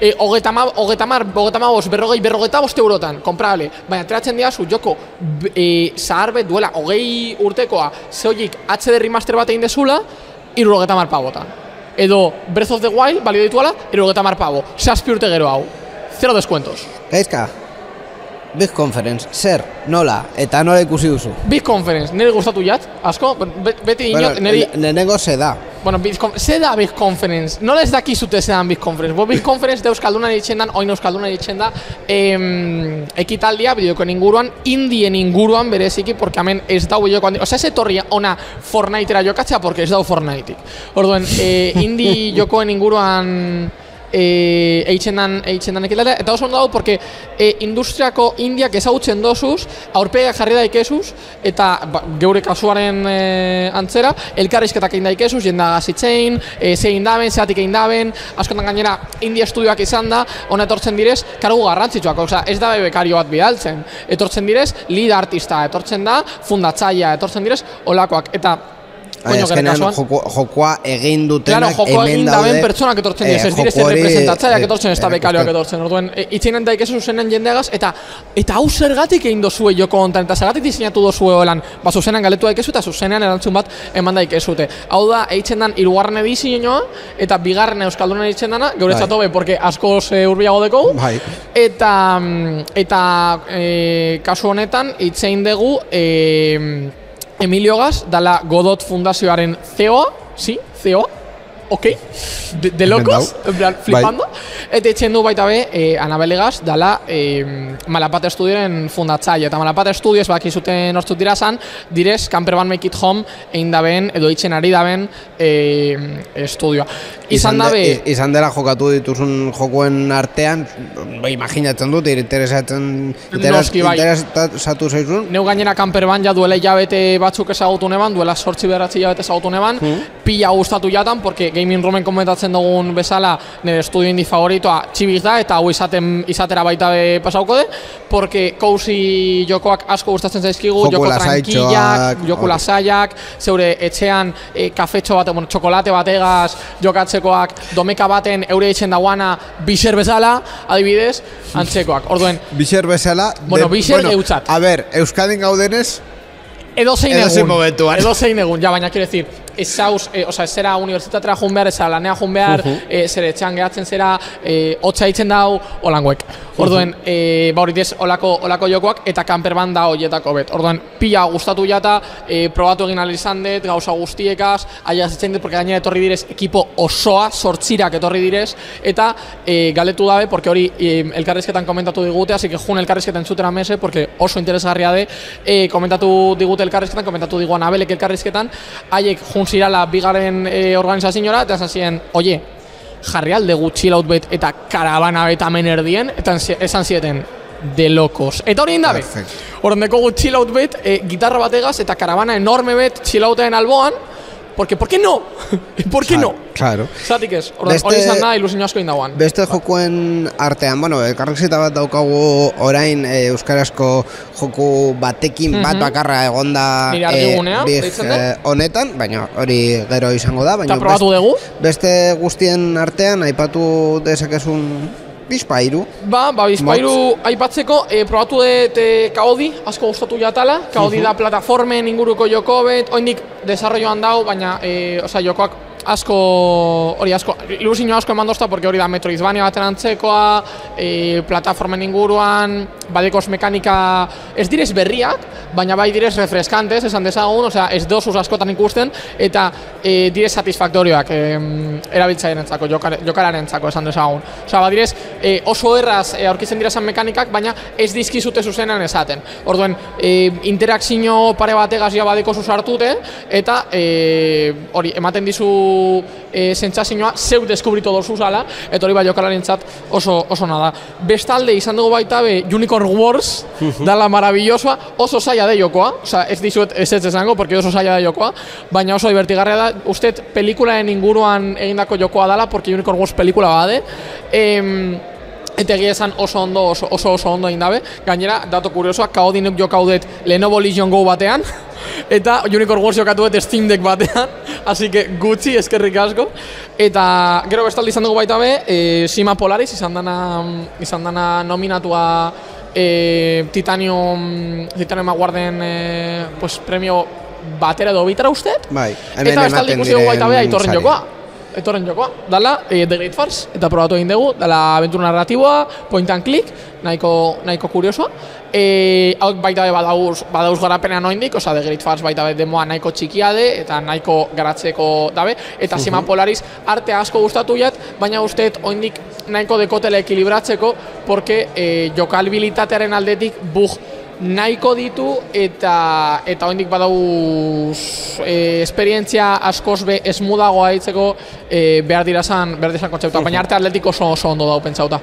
35 eurotan, comprable. Baina atratzen didazu joko zahar bet duela 20 urtekoa zehoik HD remaster bat egin dezula, 70 pavotan. Edo Breath of the Wild, balio dituala, 70 pavo. 7 urte gero hau. 0 descuentos. Gaizka, Big Conference, zer, nola, eta nola ikusi duzu? Big Conference, nire gustatu jat, asko, beti inot, nire... Lehenengo ze da. Bueno, ze da Big Conference, nola ez dakizute ze da Big Conference. Big Conference da Euskaldunan ditzen dan, oin Euskaldunan ditzen da, ekitaldia, bideokoen inguruan, indien inguruan bereziki, porque hemen ez dau bideoko handi... Osea, ez etorri ona Fortnitera jokatzea, porque ez dau Fortniteitik. Orduen, indi jokoen inguruan... eitzen dan ekitaldia, eta oso ondo dago porque industriako indiak ezagutzen dozuz, aurpegiak jarri daikezuz, eta geure kasuaren antzera, elkarrizketak egin daikezuz, jenda gazitzein, ze egin daben, zeatik egin daben, askotan gainera India estudioak izan da, hona etortzen direz, kargu garrantzitsuak, oza, ez da bekario bat bidaltzen, etortzen direz, lead artista, etortzen da, fundatzaia, etortzen direz, olakoak, eta azkenean jokoa egin dutenak jokoa egin daben pertsonak etortzen direz, ez direz representatzaiak etortzen, ez da bekarioak etortzen, orduen, itzeinen daik ez zuzenen jendeagaz, eta hau zergatik egin dozue joko hontan, eta zergatik diseinatu dozue holan, zuzenean galetu daik ezu, eta zuzenean erantzun bat eman daik ezute. Hau da, eitzen dan 3. edizioa, eta 2. Euskaldunen eitzen dana, geuretzatu be, porque askoz urbiago deko, eta kasu honetan, itzein dugu, Emilio Gas, dala Godot Fundazioaren CEO-a, sí, CEO-a, ok, de locos, en plan, flipando. Eta etxen du baita be, Anabel Gas, dala Malapata Studioen fundatzaile. Eta Malapata Studios, bakizuten nortzut dira zan, direz, Campervan Make It Home, egin daben, edo itxen ari daben estudioa. Izan dela jokatu dituzun jokoen artean, imaginatzen dut, interesatu zaizun. Neu gainera Campervan ja duela hilabete batzuk ezagutu neban, duela 8 hilabete ezagutu neban, pila gustatu jatan, porque gaming roomen komentatzen dugun bezala, nire estudio indie favoritoa txibiz da, eta hau izatera baita pasauko de, porque cozy jokoak asko gustatzen zaizkigu, joko tranquillak, joko lasaiak, zeure etxean kafetxo bat, txokolate bategaz jokatzekoak, domeka baten eure etxen dagoana biser bezala, adibidez, antzekoak. Orduen, biser bezala, biser eutzat. A ber, Euskadin gaudenez, edo zein egun, ja, baina, quiero decir, ez zera unibertsitatera jun behar, ez zera lanea jun behar, zera etxean gehatzen zera, hotza hitzen dau, holangoek. Orduen, horietez, olako jokoak, eta kanperban da horietako bet. Orduen, pila gustatu jata, probatu egin izan dut, gauza guztiekaz, aia zitzen dut, porque gainera etorri direz, ekipo osoa, sortzirak etorri direz, eta galetu dabe, porque hori elkarrizketan komentatu digute, así que jun elkarrizketan zutera mese, porque oso interesgarria de, komentatu digute elkarrizketan, komentatu diguan abelek elkarrizketan, haiek jun zirala bigaren organizaziora, eta esan ziren, oye, jarri aldegu chill-out bet eta karabana bet amen erdien, eta esan zieten, de locos. Eta hori indabe, horrendeko gu chill-out bet, gitarra bategaz eta karabana enorme bet chill-outen alboan, porque, ¿por qué no? ¿Por qué no? Claro. Zatik ez, hori izan da ilusinio asko indagoan. Beste jokuen artean, elkarrizketa bat daukagu orain euskarazko joku batekin bat bakarra egonda honetan, baina hori gero izango da. Eta probatu dugu? Beste guztien artean aipatu dezakezun Bizpairu. Bizpairu aipatzeko, probatu dut Kaodi, asko gustatu jatala. Kaodi da plataformen inguruko joko bet, oindik desarrolloan dau, baina jokoak ilusinio asko eman dozta, porque hori da Metroidvania baten antzekoa, plataformen inguruan, badekos mekanika ez direz berriak, baina bai direz refreskantes, esan dezagun, ez dozuz askotan ikusten, eta direz satisfaktorioak erabiltzaileen entzako, jokalaren entzako, esan dezagun. Badirez, oso erraz aurkitzen direzan mekanikak, baina ez dizkizute zuzenan esaten. Orduen, interakzio pare bategaz ja badeko zuzartute, eta hori, ematen dizu sentsazioa zeu deskubritu dozu zala, eta hori jokalarentzat oso nada. Bestalde izan dugu baita Unicorn Wars, dala maravillosoa, oso zaila de jokoa, ez dizuet ez esango, porque oso zaila de jokoa, baina oso divertigarria da, usted pelikulaen inguruan egindako jokoa dala, porque Unicorn Wars pelikula bade, eta egia esan oso ondo egin dabe. Gainera, dato kuriosoa, Kaodinuk jokaudet Lenovo Legion Go batean, eta Unicorn Wars jokatu dut Steam Deck batean, así que gutxi, eskerrik asko. Eta gero bestalde izan dugu baita Sima Polaris, izan dana nominatua Titanium Awarden premio batera edo bitara usted. Eta bestalde ikusi dugu baita Aitorren jokoa. Dala, The Great Farce, eta probatu egin dugu, dala aventura narratiboa, point and click, nahiko kuriosoa. Hau baita badauz garapenean oindik, The Great Farce baita demoa nahiko txikia de, eta nahiko garatzeko dabe, eta Sima Polaris arte asko gustatu jat, baina usteet oindik nahiko dekotela ekilibratzeko, porque jokalbilitatearen aldetik nahiko ditu, eta oindik badauz esperientzia askoz esmudagoa ditzeko behar dirazan kontzeptua, baina arte atletik oso ondo dau pentsauta.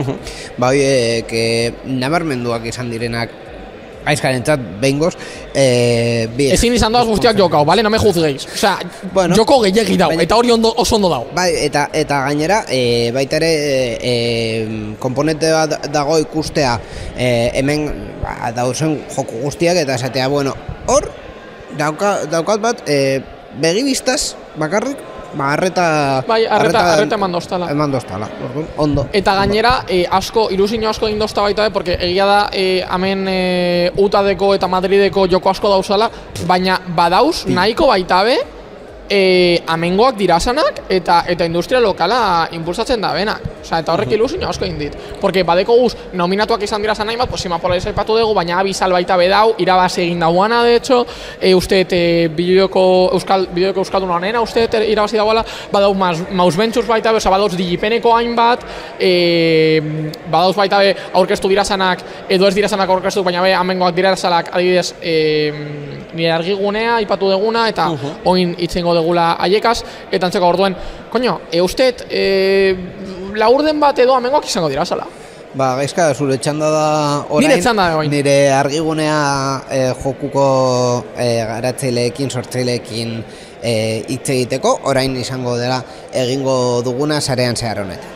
Nabarmenduak izan direnak aizkarentzat behingoz ezin izan doaz guztiak jokau, no me juzgueiz. Joko gehiagi dau, eta hori oso ondo dau. Eta gainera, baita ere komponente bat dago ikustea hemen dauzen joko guztiak, eta esatea, hor daukat bat begibistaz bakarrik arreta eman dostala. Ondo. Eta gainera, ilusinio asko egin dozta baita, porque egia da, hemen Utadeko eta Madrideko joko asko dauzala, baina badauz, nahiko baita amengoak dirazanak eta industria lokala impulsatzen da benak. Eta horrek ilusinio asko egin dit. Porque badeko guz, nominatuak izan dirazan nahi bat, Sima Polaris aipatu dugu, baina abizal baita bedau, irabazi egin dauana, de hecho, bideoko euskaldun honena, irabazi dauala, badau Mouse Ventures baita, badauz Digipeneko hainbat, badauz baita aurkeztu dirazanak, edo ez dirazanak aurkeztu, baina amengoak dirazalak, adibidez, nire argigunea, aipatu deguna, eta oin itzengo degula haiekaz, eta antzeko orduen, usteet, laurden bat edo amengoak izango dira zala. Gaizka, zure txanda da orain. Nire txanda da orain. Nire argigunea jokuko garatzaileekin, sortzaileekin hitz egiteko, orain izango dela egingo duguna sarean zehar honetan.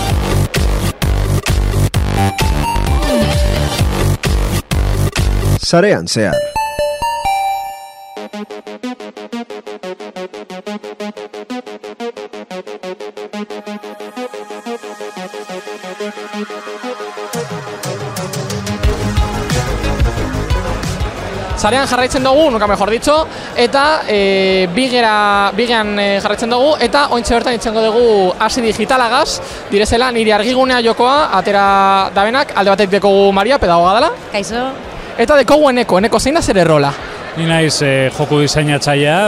Sarean zehar. Zarean jarraitzen dugu, nuka mejor dicho, eta bigean jarraitzen dugu, eta ointxe bertan itxengo dugu hasi digitalagaz, direzela nire argigunea jokoa, atera dabenak, alde batek dekogu Maria, pedagoga dela. Kaixo. Eta dekogu eneko zein da zer errola? Ni naiz joku diseinatzailea,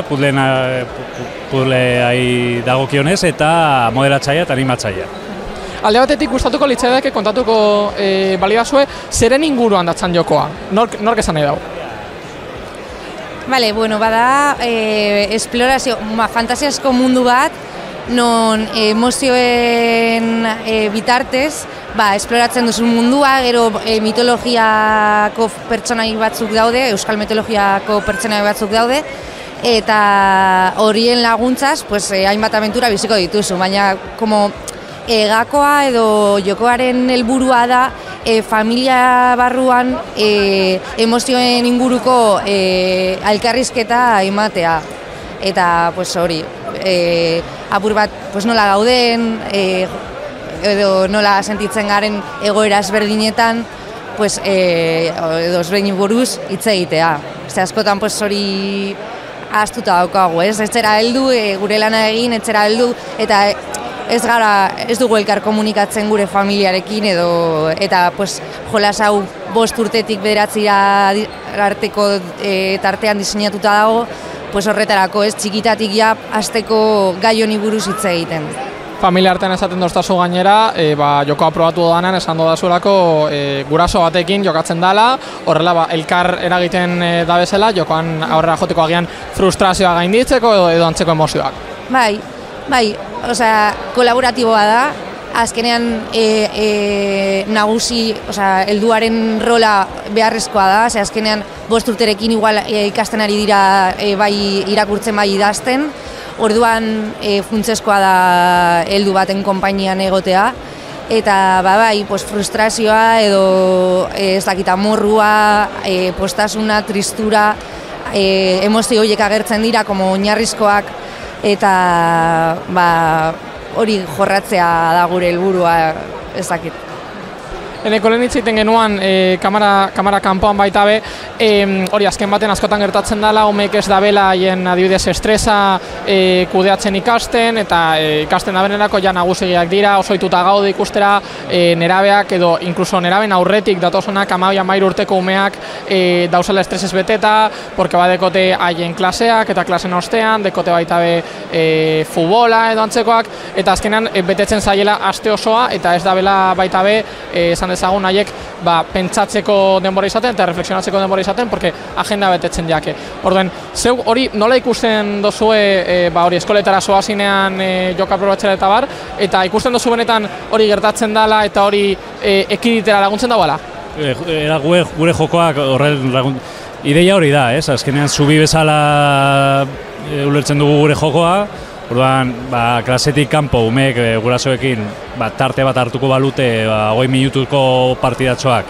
pudleai dagokionez, eta modelatzailea eta animatzailea. Alde batetik gustatuko litzaidake kontatuko balidazue, zeren inguruan datzan jokoa, nork esan nahi dago? Bale, bueno, bada esplorazio, fantasiasko mundu bat, non emozioen bitartez, esploratzen duzu mundua, gero mitologiako pertsonai batzuk daude, euskal mitologiako pertsonai batzuk daude, eta horien laguntzaz, hainbat abentura biziko dituzu, baina gakoa edo jokoaren helburua da familia barruan emozioen inguruko elkarrizketa ematea. Eta hori, apur bat nola gauden, edo nola sentitzen garen egoera ezberdinetan, edo ezberdin buruz hitz egitea. Askotan hori ahaztuta daukagu, etxera heldu, gure lana egin, etxera heldu, eta ez dugu elkar komunikatzen gure familiarekin eta jolas hau 5 urtetik 9 arteko tartean diseinatuta dago, horretarako txikitatik hasteko gai honi buruz hitz egiten. Familia artean esaten doztazu gainera, jokoa probatu danan esan dodazulako guraso batekin jokatzen dela, horrela elkar eragiten da bezala, jokoan aurrera joteko agian frustrazioa gainditzeko edo antzeko emozioak. Bai, kolaboratiboa da, azkenean nagusi, helduaren rola beharrezkoa da, azkenean 5 urterekin igual ikasten ari dira bai irakurtzen bai idazten, orduan funtsezkoa da heldu baten konpainian egotea, eta frustrazioa edo amorrua, postasuna, tristura, emozio horiek agertzen dira, oinarrizkoak, eta hori jorratzea da gure helburua, ez dakit. Eneko lehen hitz egiten genuan kamara kanpoan baita be, hori azken baten askotan gertatzen dela, umeek ez dabela haien adibidez estresa kudeatzen ikasten, eta ikasten dabenerako nagusiak dira, oso ohituta gaude ikustera nerabeak edo inkluso neraben aurretik datozenak 12-13 urteko umeak dauzela estresez beteta, porque badekote haien klaseak eta klasen ostean, dekote baita be futbola edo antzekoak, eta azkenean betetzen zaiela aste osoa, eta ez dabela baita be esan dezagun haiek pentsatzeko denbora izaten eta reflexionatzeko denbora izaten, porque agenda betetzen jake. Orduen, zeu hori nola ikusten dozue hori eskoletara zoazinean joka probatzera eta bar, eta ikusten dozu benetan hori gertatzen dela eta hori ekiditera laguntzen dagoela? Gure jokoak horren laguntzen, ideia hori da, azkenean zubi bezala ulertzen dugu gure jokoa. Orduan, klasetik kanpo umeek gurasoekin tarte bat hartuko balute 20 minutuko partidatxoak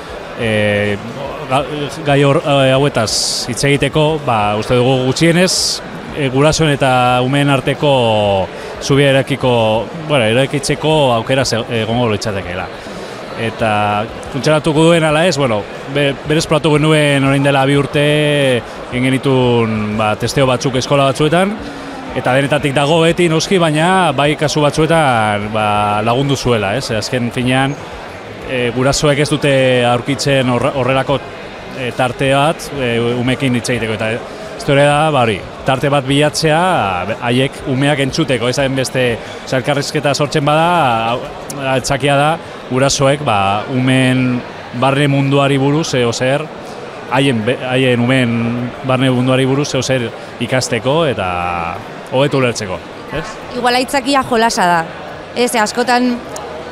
gai hauetaz hitz egiteko, uste dugu gutxienez gurasoen eta umeen arteko zubia erakitzeko aukera egongo litzatekeela. Eta funtzionatuko duen ala ez, berez probatu genuen orain dela 2 urte egin genituen testeo batzuk eskola batzuetan, eta denetatik dago beti noski, baina bai kasu batzuetan lagundu zuela, azken finean gurasoek ez dute aurkitzen horrelako tarte bat umeekin hitz egiteko, eta historia da, tarte bat bilatzea haiek umeak entzuteko, ez da beste elkarrizketa sortzen bada, altzakia da gurasoek umeen barne munduari buruz zer, haien umeen barne munduari buruz zer ikasteko eta hobetu ulertzeko, ez? Igual aitzakia jolasa da. Askotan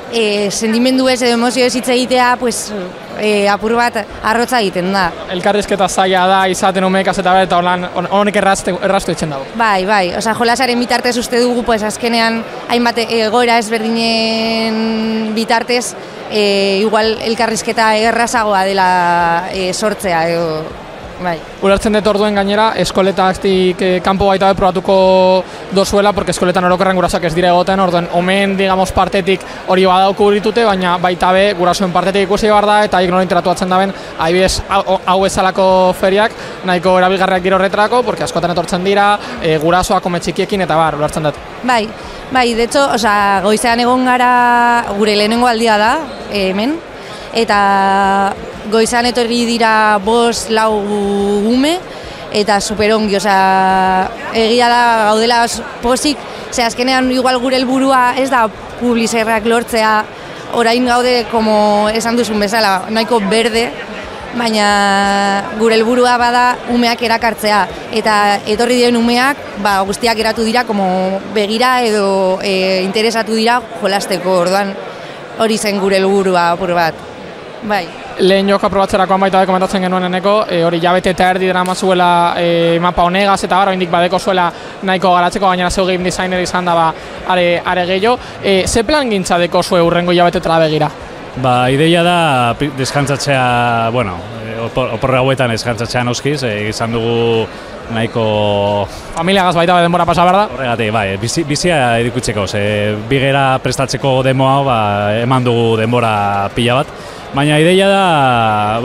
sentimendu ez edo emozio ez hitz egitea, pues, apur bat arrotza egiten da. Elkarrizketa zaila da, izaten umeekaz eta eta honek erraztu etxen dago. Bai, osea, jolasaren bitartez uste dugu, pues, azkenean hainbat egoera ezberdinen bitartez, igual elkarrizketa errazagoa dela sortzea edo, bai. Ulertzen dut orduen gainera, eskoletak kanpo baita probatuko dozuela, porque eskoletan orokorren gurasoak ez dira egoten, orduen omen, digamos, partetik hori badauko kuritute, baina baita be, gurasoen partetik ikusi behar da, eta nola interatuatzen daben, adibidez, hau bezalako feriak, nahiko erabilgarriak dira horretarako, porque askotan etortzen dira, gurasoak ome txikiekin, eta bar, ulertzen dut. Bai, de hecho, osea, goizean egon gara, gure lehenengo aldia da, hemen, eta goizan etorri dira 5-4 ume, eta superongi, osea, egia da gaudela pozik, ze azkenean igual gure helburua ez da publizerrak lortzea, orain gaude, como esan duzun bezala, nahiko berde, baina gure helburua bada umeak erakartzea, eta etorri diren umeak, guztiak eratu dira, como begira edo interesatu dira jolasteko, orduan hori zen gure helburua apur bat. Bai. Lehen joka probatzerakoan baita komentatzen genuen eneko, hori jabete eta erdi drama zuela mapa honegaz eta gara, indik badeko zuela nahiko garatzeko, gainera zeu game designer izan da are gehiago. Ze plan gintza deko zue urrengo jabetetara begira? Ideia da deskantzatzea, bueno, oporre hauetan deskantzatzea noskiz, izan dugu nahiko... Familiagaz baita denbora pasa behar da? Horregatik, bai, bizia edikutzeko, bigera prestatzeko demoa eman dugu denbora pila bat. Baina ideia da,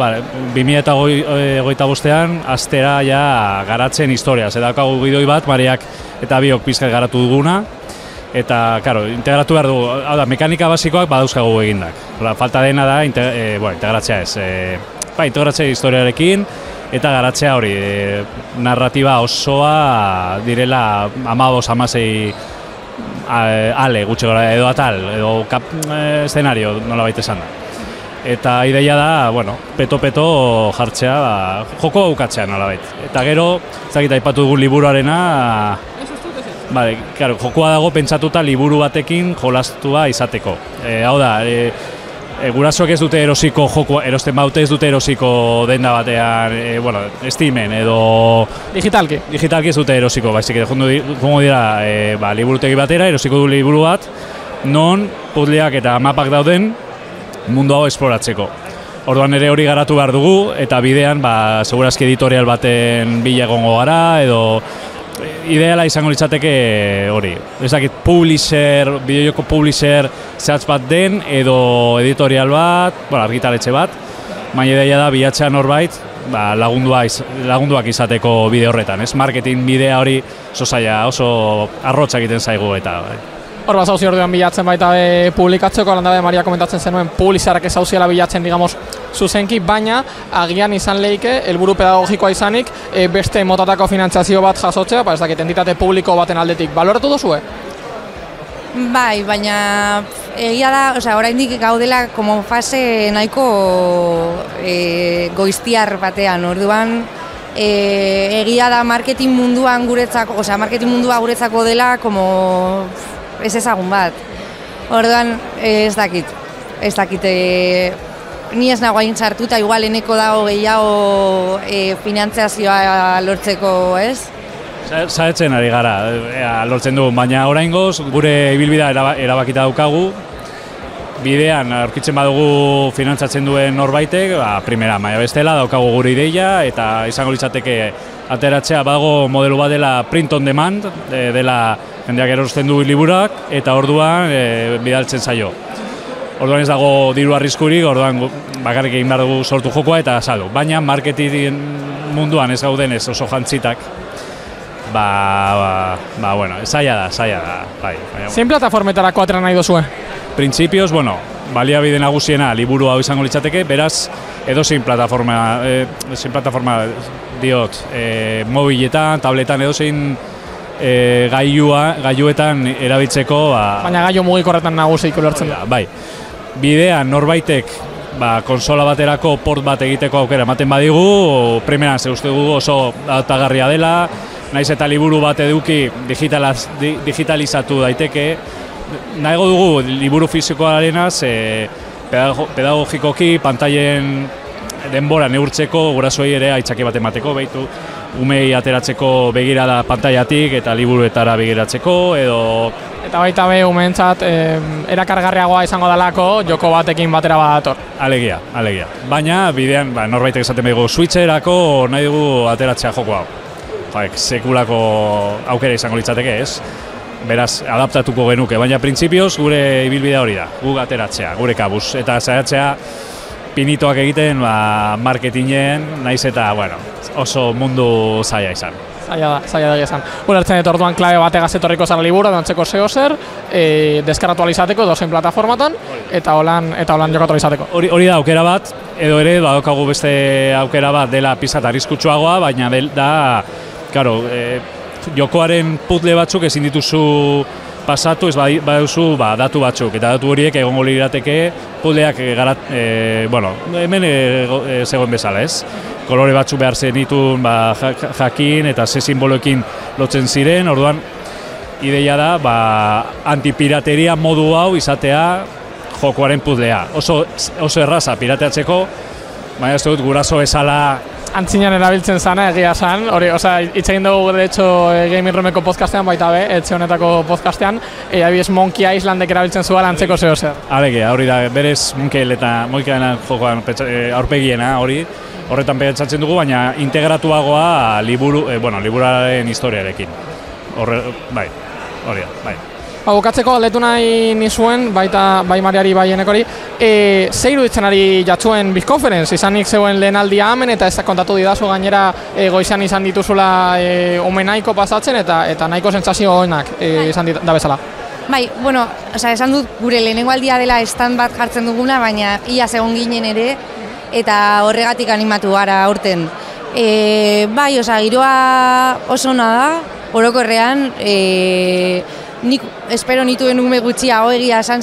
2025an astera ja garatzen historia. Daukagu bidoi bat, Mariak eta biok pizkat garatu duguna. Eta, karo, integratu behar dugu, hau da, mekanika basikoak badauzkagu egindak. Falta dena da, integratzea ez. Integratzea historiarekin eta garatzea hori, narratiba osoa direla 15-16 ale gutxi gora, edo atal, edo eszenario nola baita esan da. Eta ideia da, peto-peto jartzea, joko bukatzea nolabait. Eta gero, ezagita aipatu dugun liburuarena, jokoa dago pentsatuta liburu batekin jolastua izateko. Hau da, gurasoek ez dute erosiko jokoa, erosten baute ez dute erosiko denda batean, Steamen edo... Digitalki ez dute erosiko, baizik, jongo dira liburutegi batera, erosiko du liburu bat, non puzzleak eta mapak dauden, mundu hau esploratzeko. Orduan ere hori garatu behar dugu, eta bidean, segurazki editorial baten bila egongo gara, edo ideala izango litzateke hori. Ez dakit bideojoko publisher zehatz bat den, edo editorial bat, argitaletxe bat, baina ideia da bilatzea norbait, lagunduak izateko bide horretan, ez? Marketing bidea hori oso arrotza egiten zaigu eta... Hor bazauzi orduan bilatzen baita publikatzeko, alanda Maria komentatzen zenuen, publizarrak ez hauziela bilatzen, digamos, zuzenki, baina agian izan lehike, helburu pedagogikoa izanik, beste motatako finantzazio bat jasotzea, ez dakit, entitate publiko baten aldetik, baloratu duzue? Bai, baina egia da, oraindik gaudela como fase nahiko goiztiar batean, orduan, egia da marketing munduan guretzako, marketing mundua guretzako dela, como... ez ezagun bat. Orduan, ez dakit, ni ez nago hain sartuta, igual eneko dago gehiago finantzazioa lortzeko, ez? Zaetzen ari gara, lortzen du, baina oraingoz gure ibilbidea erabakita daukagu, bidean aurkitzen badugu finantzatzen duen norbaitek, primera, baina bestela daukagu gure ideia, eta izango litzateke ateratzea badago modelo bat dela print on demand, dela jendeak erosten du liburak, eta orduan bidaltzen zaio. Orduan ez dago diru arriskurik, orduan bakarrik egin behar dugu sortu jokoa eta saldu. Baina marketing munduan ez gauden ez oso jantzitak, zaila da. Bai. Zein plataformetarako atera nahi duzue? Printzipioz, baliabide nagusiena liburu hau izango litzateke, beraz, edozein plataforma diot, mobiletan, tabletan, edozein gailuetan erabiltzeko... Baina gailu mugikorretan nagusi ulertzen da. Bai, bidean norbaitek konsola baterako port bat egiteko aukera ematen badigu, primeran ze uste dugu oso adaptagarria dela, naiz eta liburu bat eduki digitalizatu daiteke, nahiago dugu liburu fisikoarenaz, pedagogikoki, pantailen denbora neurtzeko, gurasoei ere aitzaki bat emateko, behitu, umei ateratzeko begirada pantailatik eta liburuetara begiratzeko, edo... Eta baita be, umeentzat, erakargarriagoa izango dalako, joko batekin batera badator. Alegia. Baina, bidean, norbaitek esaten behigu, switcherako nahi dugu ateratzea joko hau. Sekulako aukera izango litzateke, ez? Beraz, adaptatuko genuke, baina printzipioz gure ibilbidea hori da, guk ateratzea, gure kabuz, eta saiatzea pinitoak egiten marketingen, naiz eta, oso mundu zaila izan. Zaila da izan. Ulertzen dut orduan klabe bategaz etorriko zara liburu, dantzeko zer, deskarratu alizateko dozen plataformatan, eta holan jokatu alizateko. Hori da aukera bat, edo ere, badokagu beste aukera bat dela pizat arriskutsuagoa, baina da, karo, jokoaren puzzle batzuk ezin dituzu pasatu, ez baduzu datu batzuk, eta datu horiek egongo lirateke puzzleak hemen zegoen bezala, ez? Kolore batzuk behar zenitun jakin eta ze simboloekin lotzen ziren, orduan ideia da antipirateria modu hau izatea jokoaren puzzlea. Oso erraza pirateatzeko, baina ez dut guraso bezala antzinean erabiltzen zana, egia zan, hitz egin dugu, de hecho, Gaming Roomeko podcastean baita be, etxe honetako podcastean, adibidez Monkey Islandek erabiltzen zuela antzeko zer. Alegia, hori da, berez Monkey jokoan aurpegiena, horretan pentsatzen dugu, baina integratuagoa liburuaren historiarekin. Hori da. Bukatzeko galdetu nahi nizuen, bai Mariari, bai Enekori, ze iruditzen ari jatzuen Big Conference, izanik zeuen lehen aldia hemen, eta ez kontatu didazu gainera goizean izan dituzula ume nahiko pasatzen, eta nahiko sentsazio hoenak izan da bezala. Bai, esan dut gure lehenengo aldia dela stand bat jartzen duguna, baina iaz egon ginen ere, eta horregatik animatu gara aurten. Giroa oso ona da, orokorrean, nik espero nituen ume gutxiago egia esan,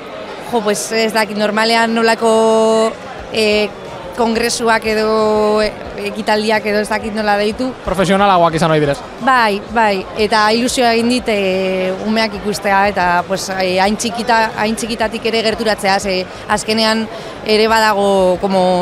ez dakit normalean nolako kongresuak edo ekitaldiak edo ez dakit nola deitu. Profesionalagoak izan hori direz. Bai, eta ilusioa egin dit umeak ikustea eta hain txikitatik ere gerturatzea, azkenean ere badago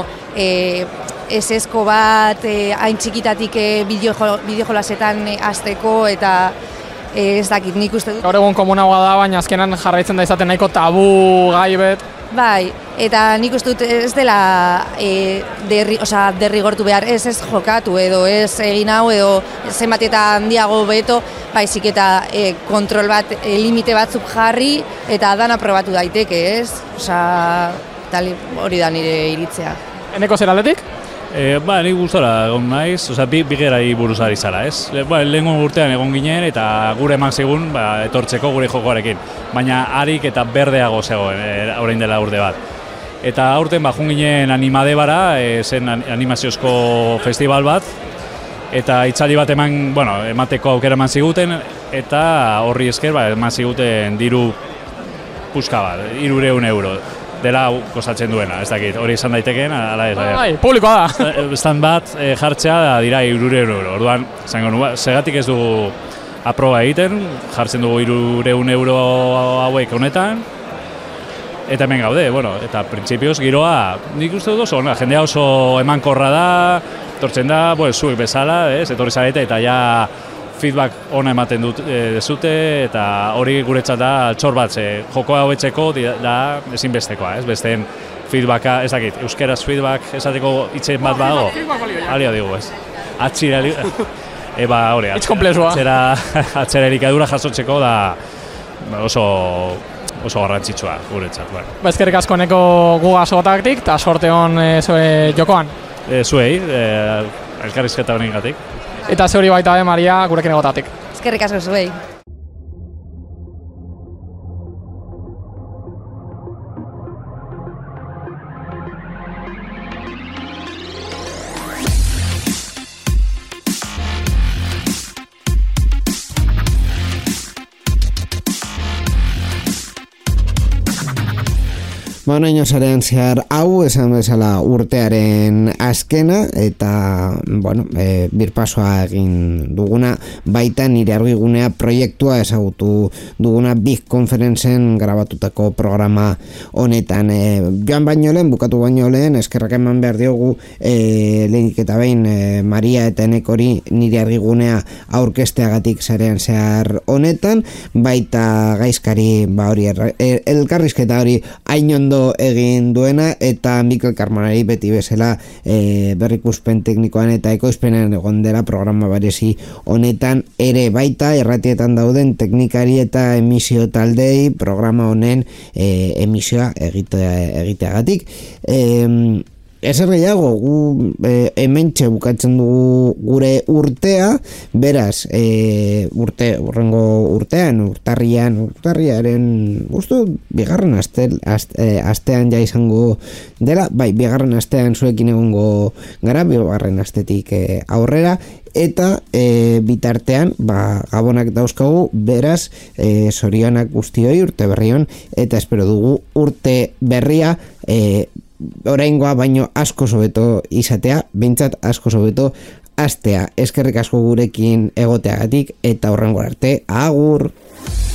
esesko bat hain txikitatik bideojolasetan hasteko eta ez dakit, nik uste dut. Gaur egun komunagoa da, baina azkenan jarraitzen da izaten nahiko tabu gaibet. Bai, eta nik uste dut ez dela derrigortu behar, ez jokatu edo ez egin hau edo zenbat eta handiago beto, baizik eta kontrol bat, limite batzuk jarri eta dana probatu daiteke, ez? Hori da nire iritzea. Eneko zer aldetik? Nik gustora egon naiz, bi gerai buruz ari zara, ez? Lehengo urtean egon ginen eta gure eman zigun etortzeko gure jokoarekin. Baina harik eta berdeago zegoen, orain dela urte bat. Eta aurten jun ginen animadebara, zen animaziozko festival bat, eta itzaldi bat emateko aukera eman ziguten, eta horri esker eman ziguten diru puska bat, 300 euro. Dela kostatzen duena, ez dakit, hori izan daitekeen, ala ez. Publikoa da! Stand bat jartzea da dira 300 euro. Orduan, segatik ez dugu aproba egiten, jartzen dugu 300 euro hauek honetan, eta hemen gaude, eta printzipioz giroa, nik uste dut oso, jendea oso emankorra da, etortzen da, zuek bezala, etorri zarete, eta ja feedback ona ematen dezute, eta hori guretzat da txor bat, jokoa hobetzeko da ezinbestekoa, besteen feedbacka, ez dakit, euskeraz feedback esateko hitzen bat badago, alio digu, ez. Atxira, hori, atxera elikadura jasotzeko da oso garrantzitsua guretzat. Eskerrik asko Eneko guga sotaktik, eta sorte hon jokoan. Zuei, elkarrizketa honengatik. Eta ze hori baita Maria, gurekin egotatik. Eskerrik asko zuei. Naino sarean zehar hau, esan bezala urtearen azkena, eta, birpasoa egin duguna, baita nire argigunea proiektua ezagutu duguna Big Conferencen grabatutako programa honetan. Joan baino lehen, bukatu baino lehen, eskerrak eman behar diogu, lehenik eta behin, Maria eta Enekori nire argigunea aurkesteagatik sarean zehar honetan, baita gaizkari, hori, elkarrizketa hori hain ondo egin duena, eta Mikel Karmonari beti bezala berrikuspen teknikoan eta ekoizpenen egon dela programa berezi honetan ere, baita erratietan dauden teknikari eta emisio taldei programa honen emisioa egiteagatik. Ezer gehiago, gu hementxe bukatzen dugu gure urtea, beraz, urrengo urtean, urtarriaren, bigarren astean ja izango dela, bigarren astean zuekin egongo gara, bigarren astetik aurrera, eta bitartean, gabonak dauzkagu, beraz, zorionak guztioi urte berrion, eta espero dugu urte berria, oraingoa baino asko hobeto izatea, behintzat asko hobeto hastea. Eskerrik asko gurekin egoteagatik, eta hurrengo arte, agur!